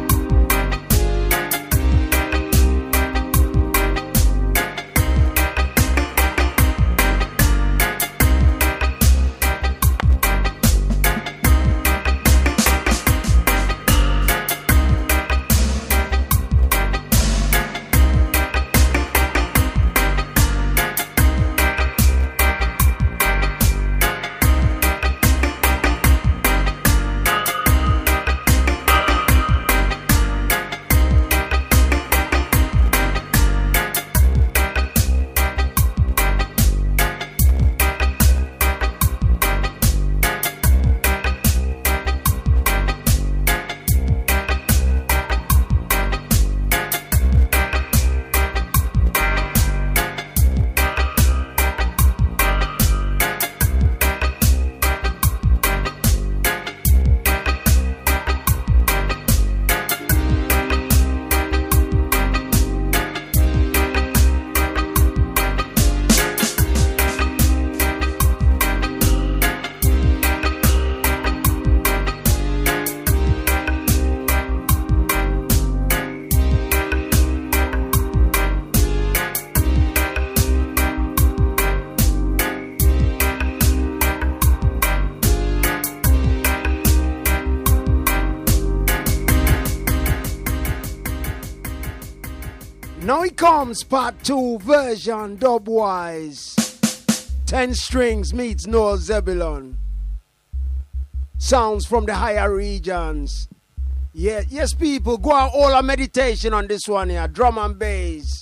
Now it comes part two version, dub-wise. Ten strings meets Noel Zebulon. Sounds from the higher regions. Yeah, yes, people, go on all a meditation on this one here. Drum and bass.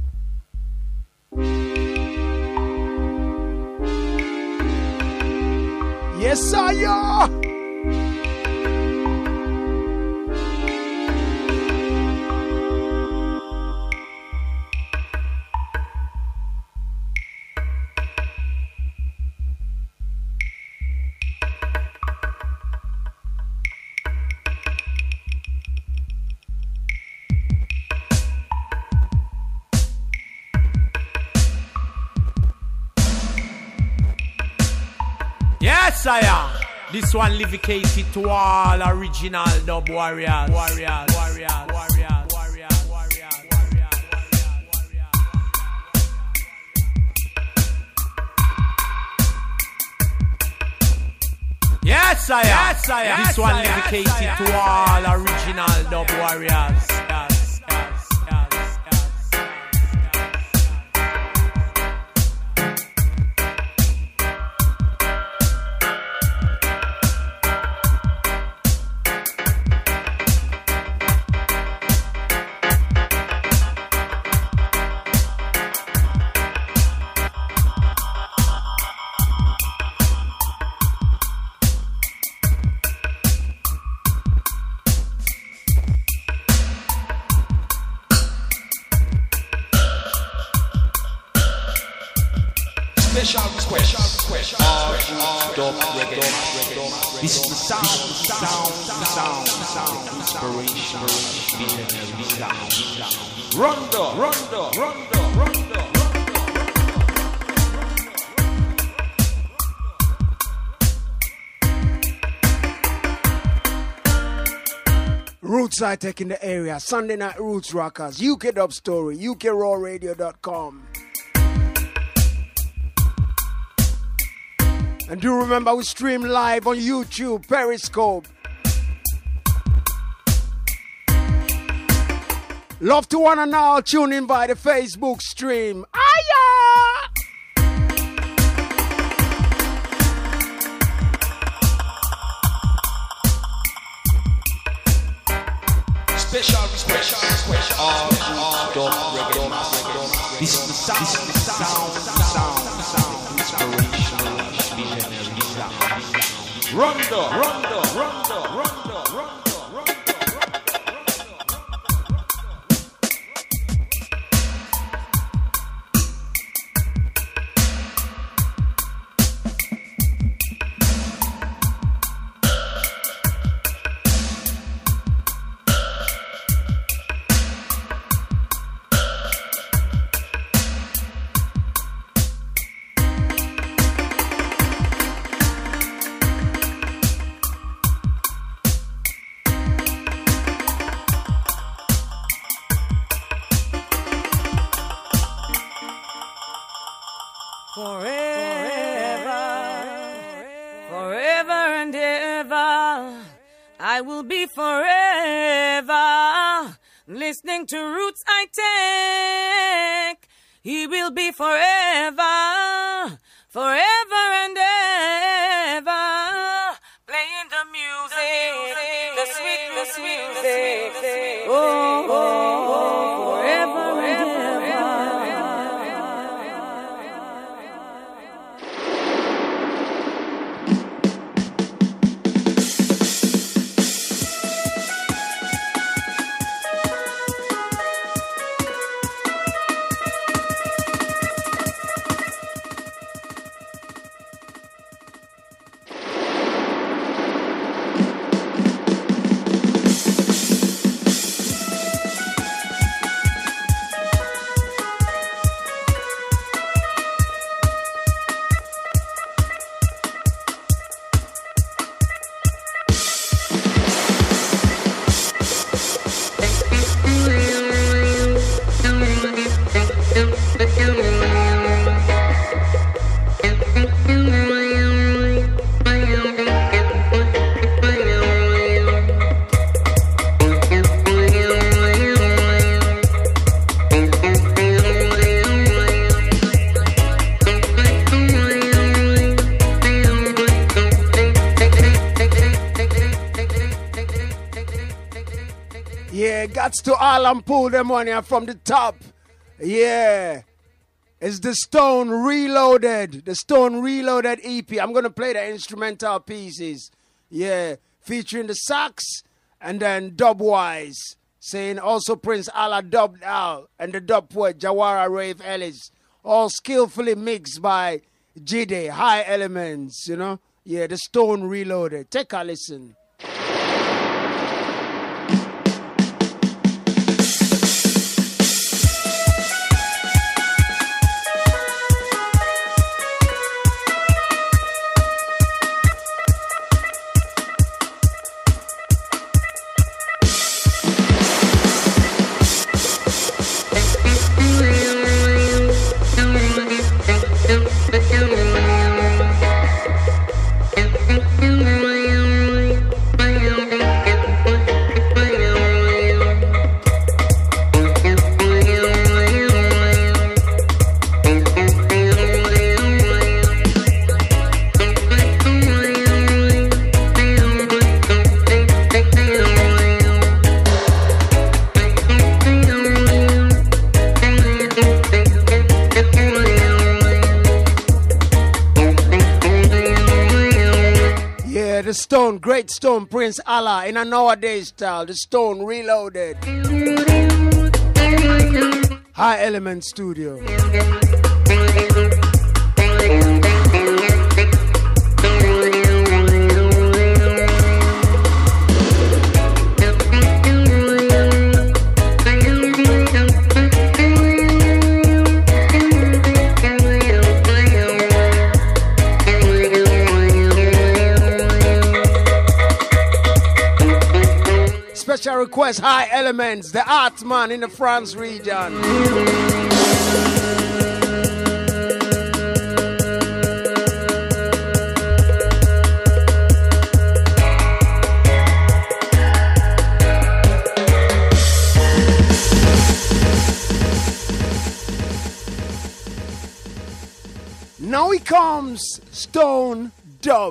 Yes, sir. Yes, I am. This one dedicated to all original dub warriors. Warriors, warriors, warriors, warriors, warriors, warriors, warriors. Yes, I am. Yes, I am. This one dedicated to all original dub warriors. Special request, request, dub reggae. This is the sound, sound, sound, sound, inspiration, visionary sound. Rondo, rondo, rondo, rondo. Roots I Tech in the area, Sunday Night Roots Rockers, U K Dub Story, U K Raw Radio dot com. And do remember we stream live on YouTube, Periscope. Love to one and all, tune in by the Facebook stream. Aya! Special request, special all dub reggae. This is the sound, sound, sound, sound, inspirational, visionary sound. Rondo, rondo, rondo, rondo, rondo. I will be forever listening to Roots I Tech. He will be forever, forever and ever playing the music, the sweet, the sweet, the sweet, the sweet. Oh, oh, oh, forever and ever. To all and pull them money from the top. Yeah. It's the Stone Reloaded. The Stone Reloaded E P. I'm going to play the instrumental pieces. Yeah. Featuring the sax and then dub-wise. Saying also Prince Allah dubbed out. And the dub poet Jawara Rave Ellis. All skillfully mixed by Jide. High Elements, you know. Yeah, the Stone Reloaded. Take a listen. The Stone, Great Stone, Prince Allah, in a nowadays style, the Stone Reloaded. High Element Studio. request High Elements, the art man in the France region. Now he comes, Stone Dub.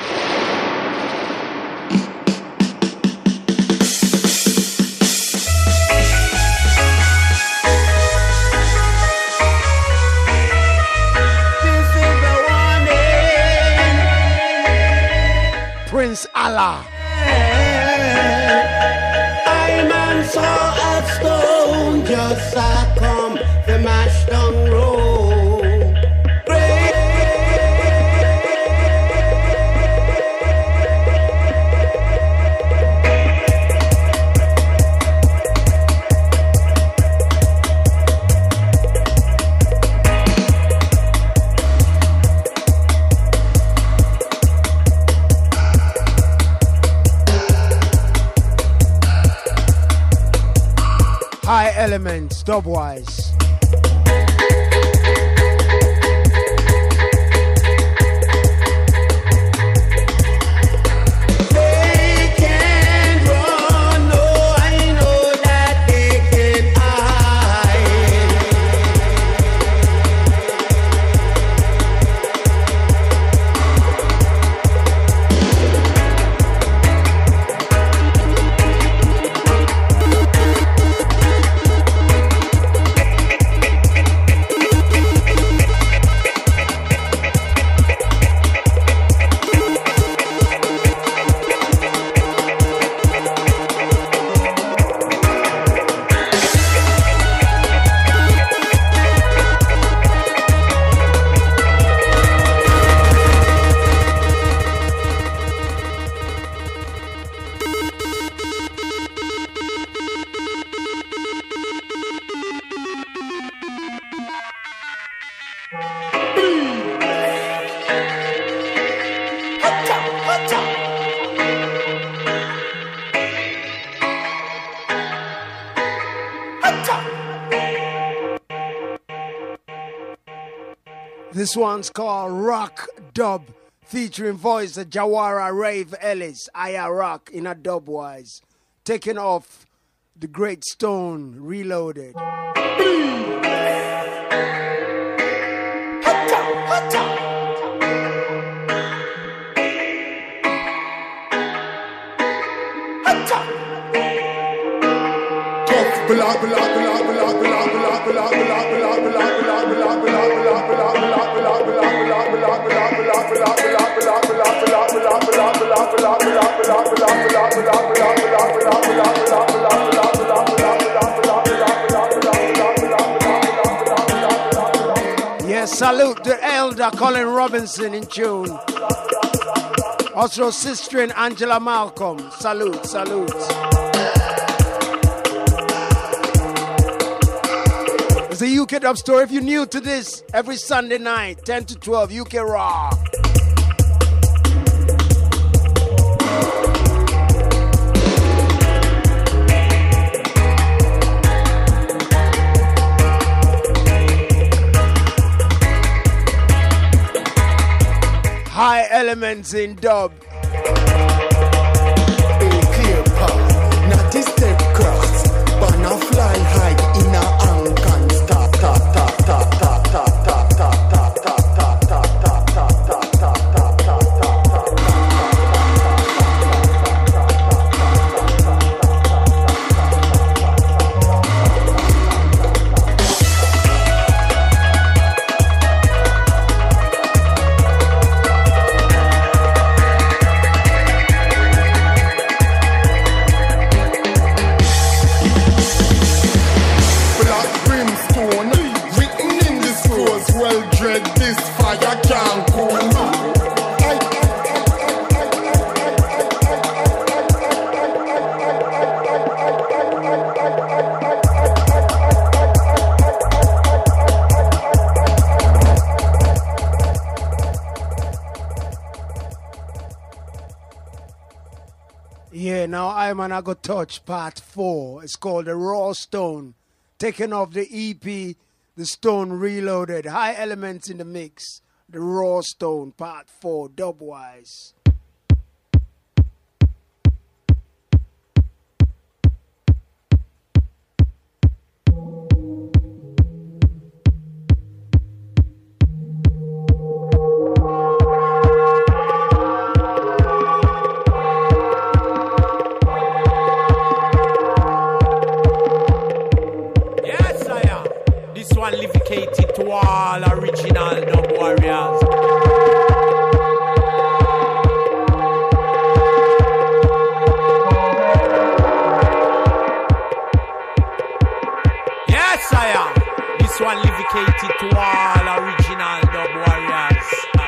Prince Allah. I'm on so a stone, just I come the mash down road. High Elements, Dubwise. This one's called Rock Dub, featuring voice of Jawara Rave Ellis, Aya Rock in a dub wise, taking off the Great Stone, Reloaded. Yes, salute the elder Colin Robinson in tune. Also, sister and Angela Malcolm. Salute, salute. It's a U K Dub Story. If you're new to this, every Sunday night, ten to twelve, U K Raw. High Elements in dub. Clear path, not a step cross, but now fly high in a ankan. Ta ta ta ta ta ta ta ta ta ta ta ta ta ta ta time and I go touch part four. It's called The Raw Stone. Taken off the E P, The Stone Reloaded. High elements in the mix. The Raw Stone, part four, dubwise. Livicated to all original dub warriors. Yes, I am. This one livicated to all original dub warriors.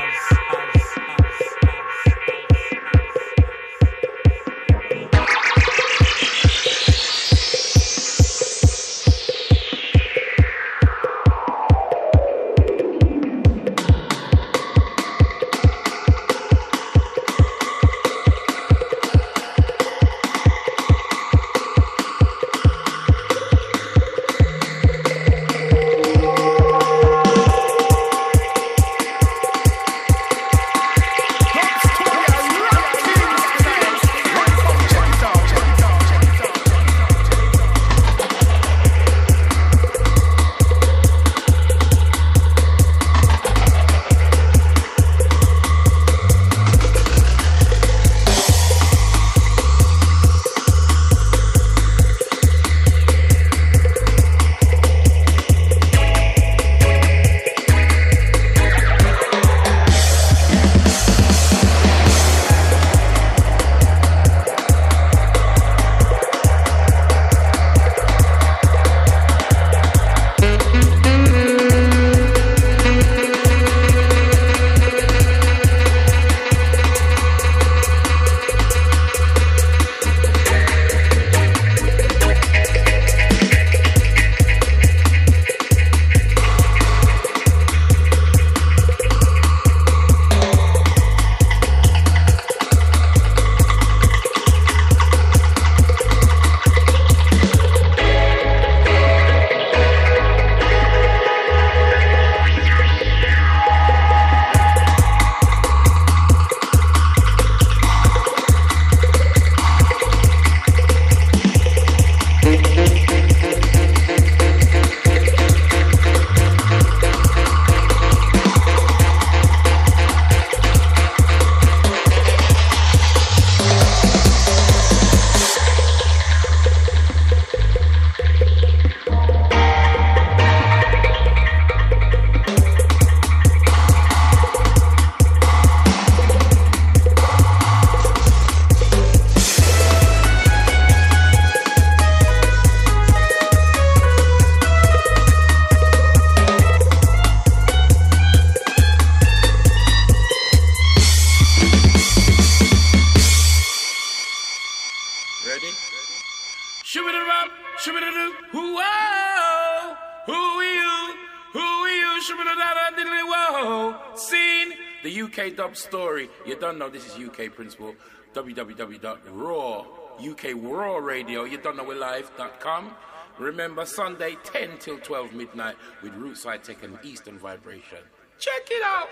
Story. You don't know this is U K Principle. w w w dot raw U K Raw Radio. You don't know we're live dot com. Remember Sunday ten till twelve midnight with Rootside Tech and Eastern Vibration. Check it out.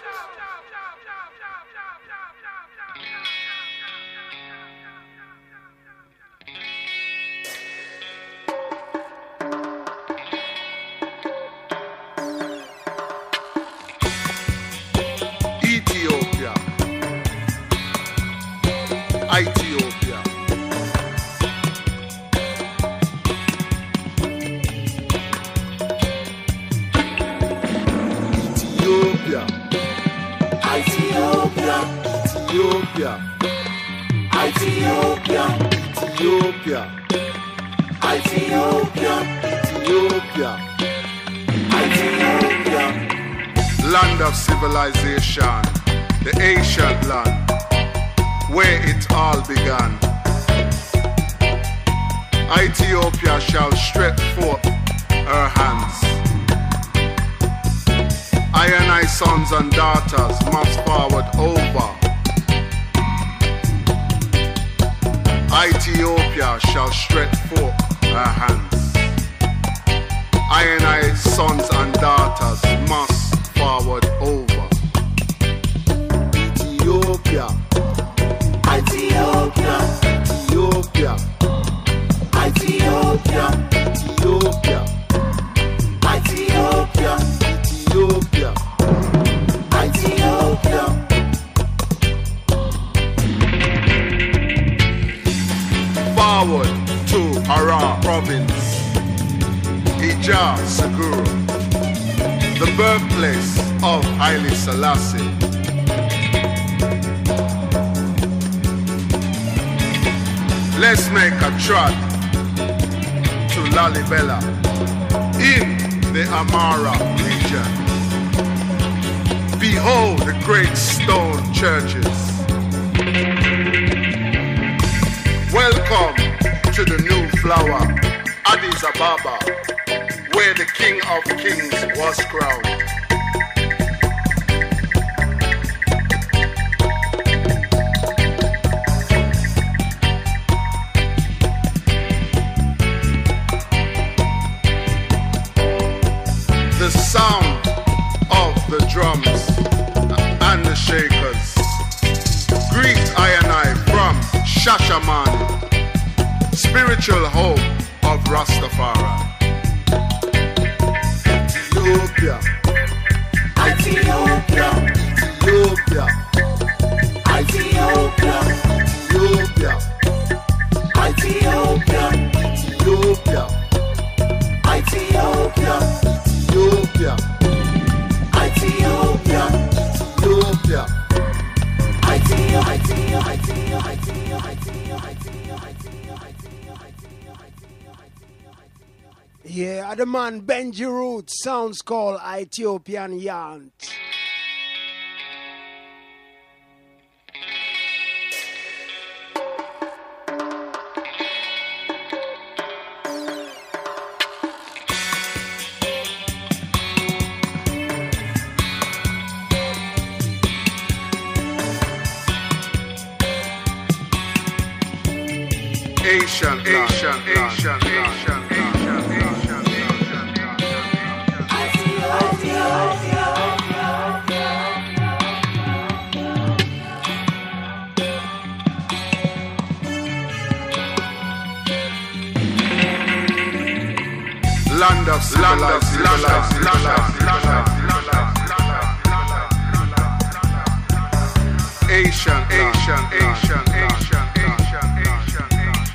Ethiopia. Ethiopia. Ethiopia. Ethiopia. Ethiopia. Ethiopia. Ethiopia. Ethiopia. Ethiopia. Land of civilization, the ancient land, where it all began. Ethiopia shall stretch forth her hands. I and I sons and daughters must forward over. Ethiopia shall stretch forth her hands. I and I, sons and daughters, must forward over. Ethiopia, Ethiopia, Ethiopia, Ethiopia, Ethiopia, Ethiopia, Ethiopia, Ethiopia. Forward to Harar province, Ija Segura, the birthplace of Haile Selassie. Let's make a trot to Lalibela in the Amara region. Behold the great stone churches. Welcome to the new flower, Addis Ababa, where the King of Kings was crowned. The sound of the drums and the shakers greet I and I from Shashamane, spiritual home of Rastafari. Ethiopia, Ethiopia, Ethiopia, Ethiopia, Ethiopia, Ethiopia, Ethiopia, Ethiopia, Ethiopia, Ethiopia, Ethiopia. Yeah, the man Benji Roots sounds called Ethiopian Yant. Asian, Asian, Asian, Asian, Asian, Asian, Land of civilized, land of civilized, Asian, Asian, Asian, Asian, Asian, Asian.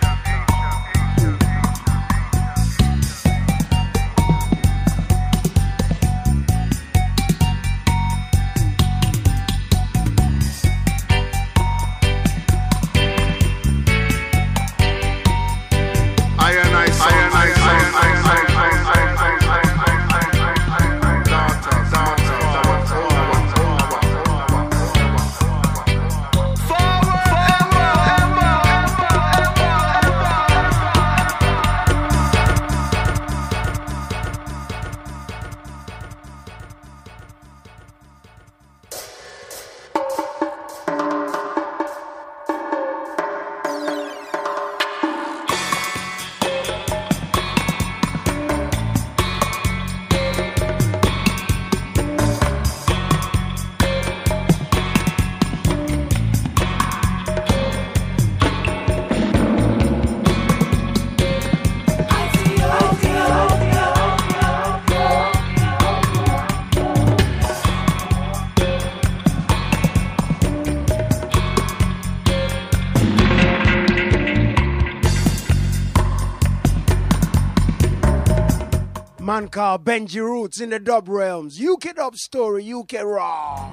Man called Benji Roots in the dub realms. U K dub story, U K raw.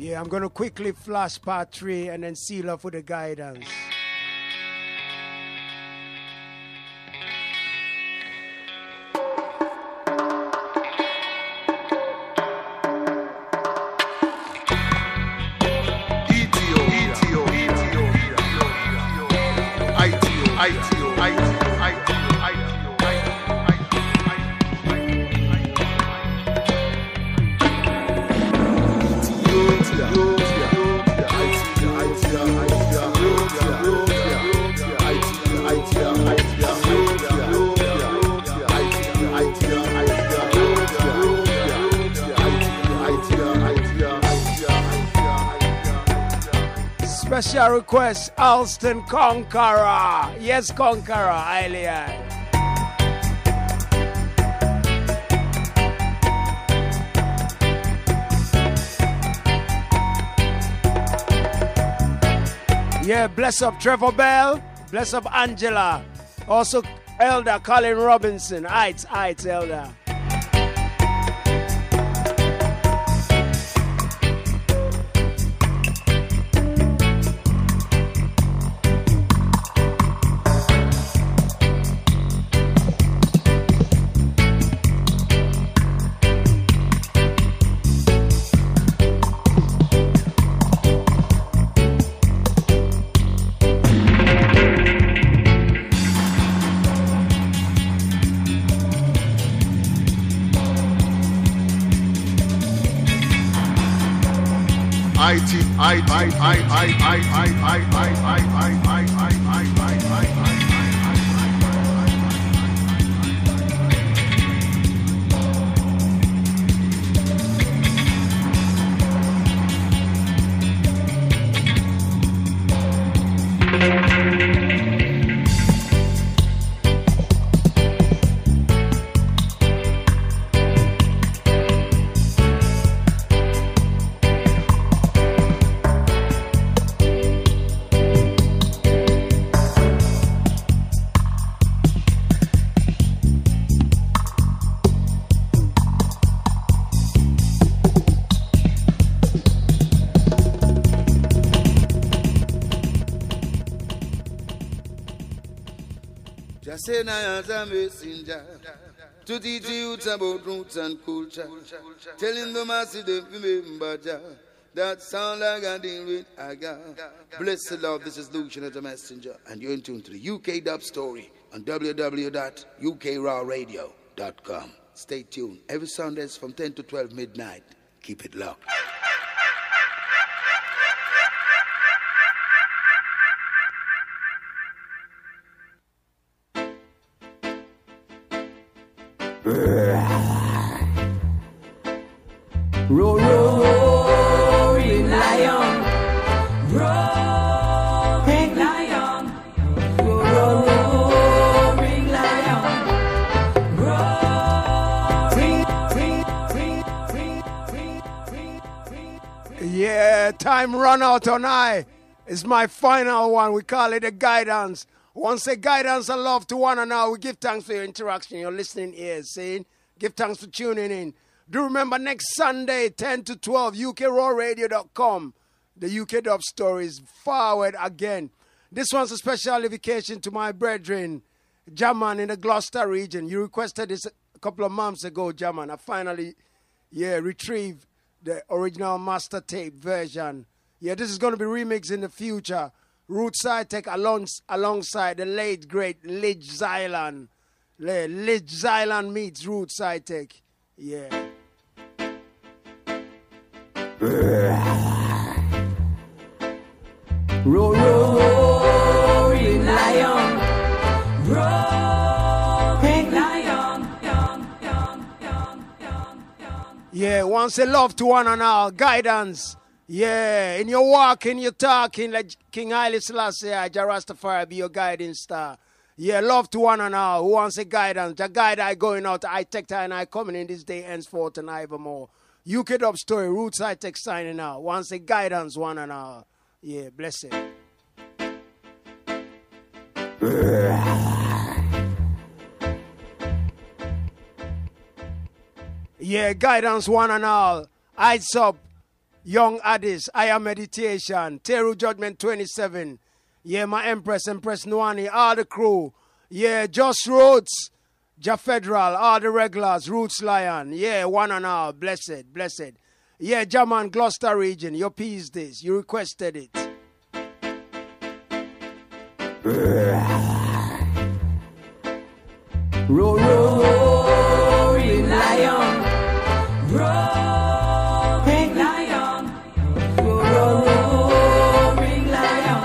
Yeah, I'm going to quickly flash part three and then seal off with the guidance. Special request, Alston Conqueror. Yes, Conqueror, Alien. Yeah, bless up Trevor Bell, bless up Angela. Also, Elder Colin Robinson. Heights, heights, Elder. I T I I I I I I I I I I I I I Say I am a messenger to teach you about roots and culture. Telling the masses to remember that sound like I deal with Aga. Blessed love, this is Lucian as a messenger, and you're in tune to the U K Dub Story on w w w dot u k raw radio dot com. Stay tuned every Sundays from ten to twelve midnight. Keep it locked. Roar, roaring lion, roaring lion, roaring lion, roaring. Yeah, time run out on I. It's my final one. We call it a guidance. Once a guidance and love to one another. We give thanks for your interaction, your listening ears, saying, give thanks for tuning in. Do remember next Sunday, ten to twelve, U K raw radio dot com. The U K Dub Stories forward again. This one's a special invitation to my brethren, Jaman in the Gloucester region. You requested this a couple of months ago, Jaman. I finally, yeah, retrieved the original master tape version. Yeah, this is going to be remixed in the future. Rootside Tech along, alongside the late, great Lidge Zylan. Lidge Zylan meets Rootside Tech. Yeah. Roar, roaring lion, roaring lion. Yeah, once a love to one another, guidance. Yeah, in your walking, you're talking like King Haile Selassie, Jah Rastafari be your guiding star. Yeah, love to one another. Who wants a guidance? The guide I going out, I take time and I coming in this day, henceforth and evermore. U K Dub Story, Roots High Tech signing out. Once a guidance, one another. Yeah, bless it. Yeah, guidance, one and all. Eyes up. Young Addis, I Am Meditation, Teru Judgment twenty-seven. Yeah, my Empress, Empress Nwani, all the crew. Yeah, Just Roots, Ja Federal, all the regulars, Roots Lion. Yeah, one and all, blessed, blessed. Yeah, German, Gloucester region, your piece this, you requested it. Roar, roaring lion, roaring lion, roaring lion,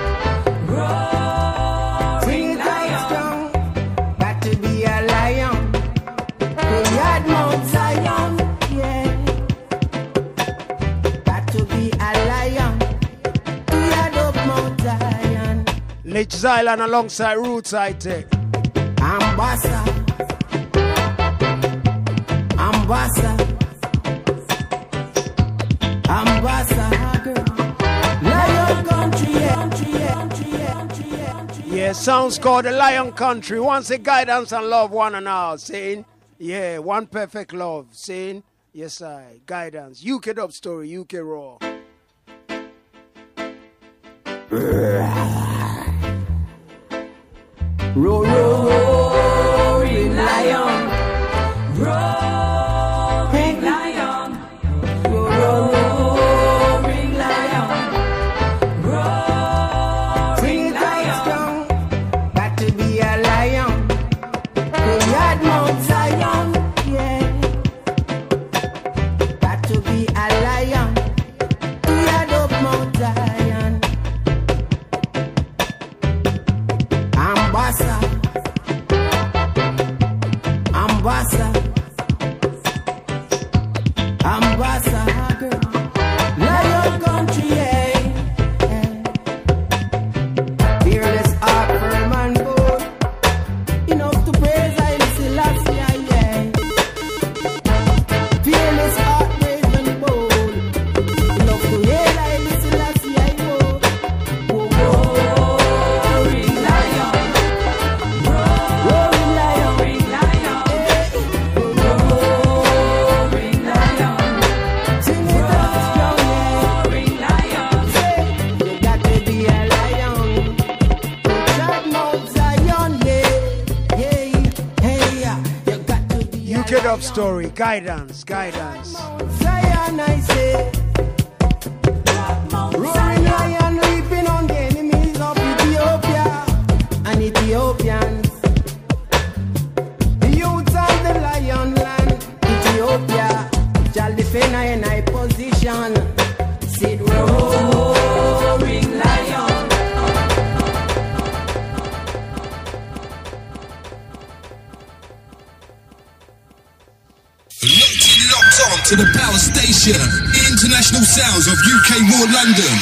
roaring lion. Got to be a lion, we had Mount Zion, yeah. Got to be a lion, we had up Mount Zion. Lich Zylan alongside Roots I Take. Ambassa, Ambassa, Ambassa, Lion Country, country, country, country, country. Yeah, sounds called the Lion Country. Once a guidance and love one and all. Saying, yeah, one perfect love. Saying, yes, I guidance. U K Dub Story, U K Raw. Roar, roaring lion, roaring lion, roaring lion, roaring lion. Got to be a lion, we had Mount Zion, yeah. Got to be a lion, we had up Mount Zion. Ambassa, Ambassa, Ambassa, Lion Country, yeah. Fearless heart, firm and bold, enough to praise I Selassie, yeah. Fearless heart, brave and bold, enough to hail I Selassie, yeah. Whoa, whoa, roaring lion. Roaring lion, roaring lion, roaring lion, sing it out strong, roaring lion. You got to be a lion, that Mount Zion, yeah, yeah, hey, you got to be U K Dub Story, guidance, guidance. Zion, I say. Roaring lion leaping on the enemies of Ethiopia and Ethiopians. The youths of the lion land, Ethiopia, shall defend I and I position. Sit roaring lion. Locked on to the Power Station, international sounds of U K Raw London.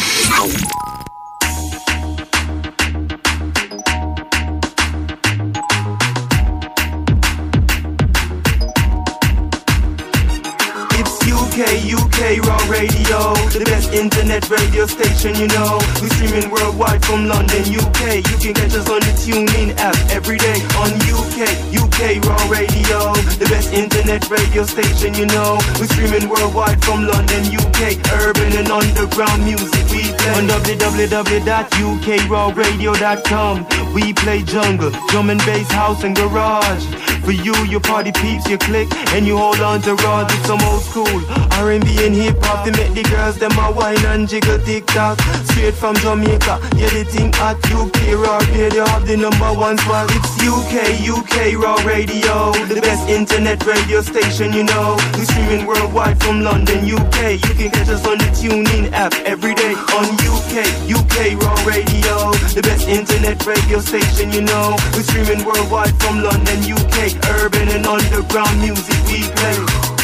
It's U K, U K Raw Radio, the best internet radio station, you know. We're streaming worldwide from London, U K. You can catch us on the TuneIn app every day on U K, U K Raw Radio, the best internet radio station, you know. We're streaming worldwide from London, U K. Urban and underground music we play on w w w dot u k raw radio dot com. We play jungle, drum and bass, house and garage. For you, your party peeps, you click and you hold on to raw. It's some old school R and B and hip hop. They make the girls them a wine and jiggle tick-tock. Straight from Jamaica, yeah, the thing at U K Raw Radio have the number one spot. It's U K, U K Raw Radio, the best internet radio station, you know. We're streaming worldwide from London, U K. You can catch us on the TuneIn app every day on U K, U K Raw Radio, the best internet radio station, you know. We're streaming worldwide from London, U K. Urban and underground music we play.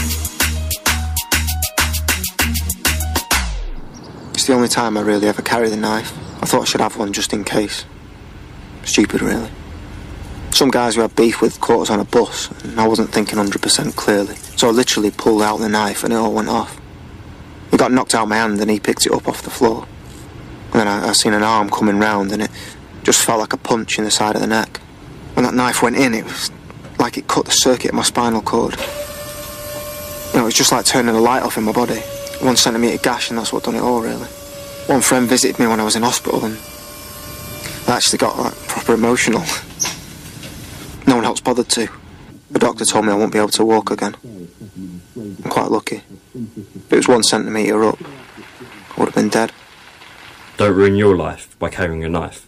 It's the only time I really ever carry the knife. I thought I should have one just in case. Stupid, really. Some guys who had beef with caught us on a bus, and I wasn't thinking one hundred percent clearly. So I literally pulled out the knife and it all went off. It got knocked out of my hand and he picked it up off the floor. And then I, I seen an arm coming round and it just felt like a punch in the side of the neck. When that knife went in, it was like it cut the circuit of my spinal cord. You know, it was just like turning a light off in my body. One centimetre gash, and that's what done it all, really. One friend visited me when I was in hospital, and I actually got like proper emotional. No one else bothered to. The doctor told me I won't be able to walk again. I'm quite lucky. If it was one centimetre up, I would have been dead. Don't ruin your life by carrying a knife.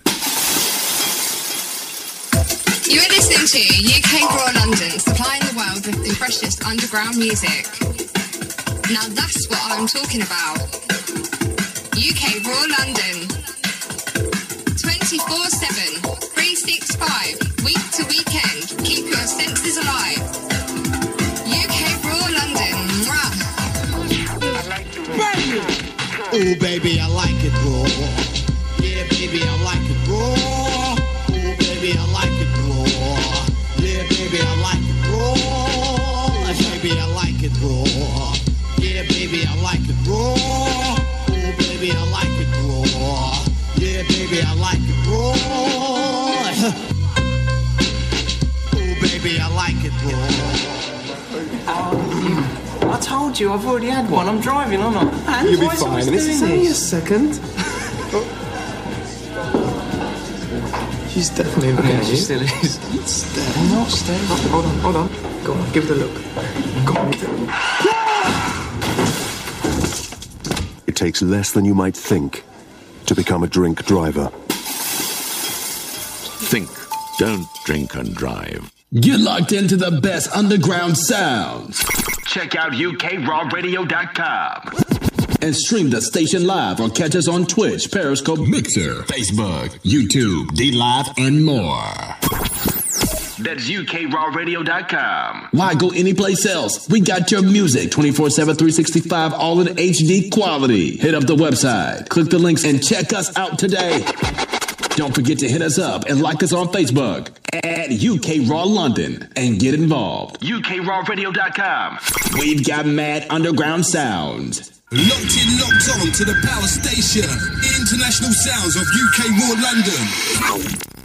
You are listening to U K Raw London, supplying the world with the freshest underground music. Now that's what I'm talking about. U K Raw London. twenty-four seven, three sixty-five, week to weekend. Keep your senses alive. U K Raw London. Mwah. Oh baby, I like it raw. Yeah, baby, I like it raw. Oh baby, I like it raw. Yeah, baby, I like it raw. Baby, I like it raw. Yeah, baby, I like it raw. Oh baby, I like it raw. Yeah, baby, I like it raw. Oh baby, I like it raw. I told you, I've already had one. I'm driving, aren't I? And You'll be fine. This is only a second. She's definitely looking Yeah, at she you. still is. Stay. Not stay. Hold on, hold on. Go on, give it a look. Go on, give it a look. It takes less than you might think to become a drink driver. Think, don't drink and drive. Get locked into the best underground sounds. Check out U K raw radio dot com. And stream the station live or catch us on Twitch, Periscope, Mixer, Facebook, YouTube, D-Live, and more. That's U K raw radio dot com. Why go anyplace else? We got your music twenty-four seven, three sixty-five, all in H D quality. Hit up the website, click the links, and check us out today. Don't forget to hit us up and like us on Facebook at U K Raw London and get involved. U K raw radio dot com. We've got mad underground sounds. Locked in, locked on to the power station. International sounds of U K Raw London.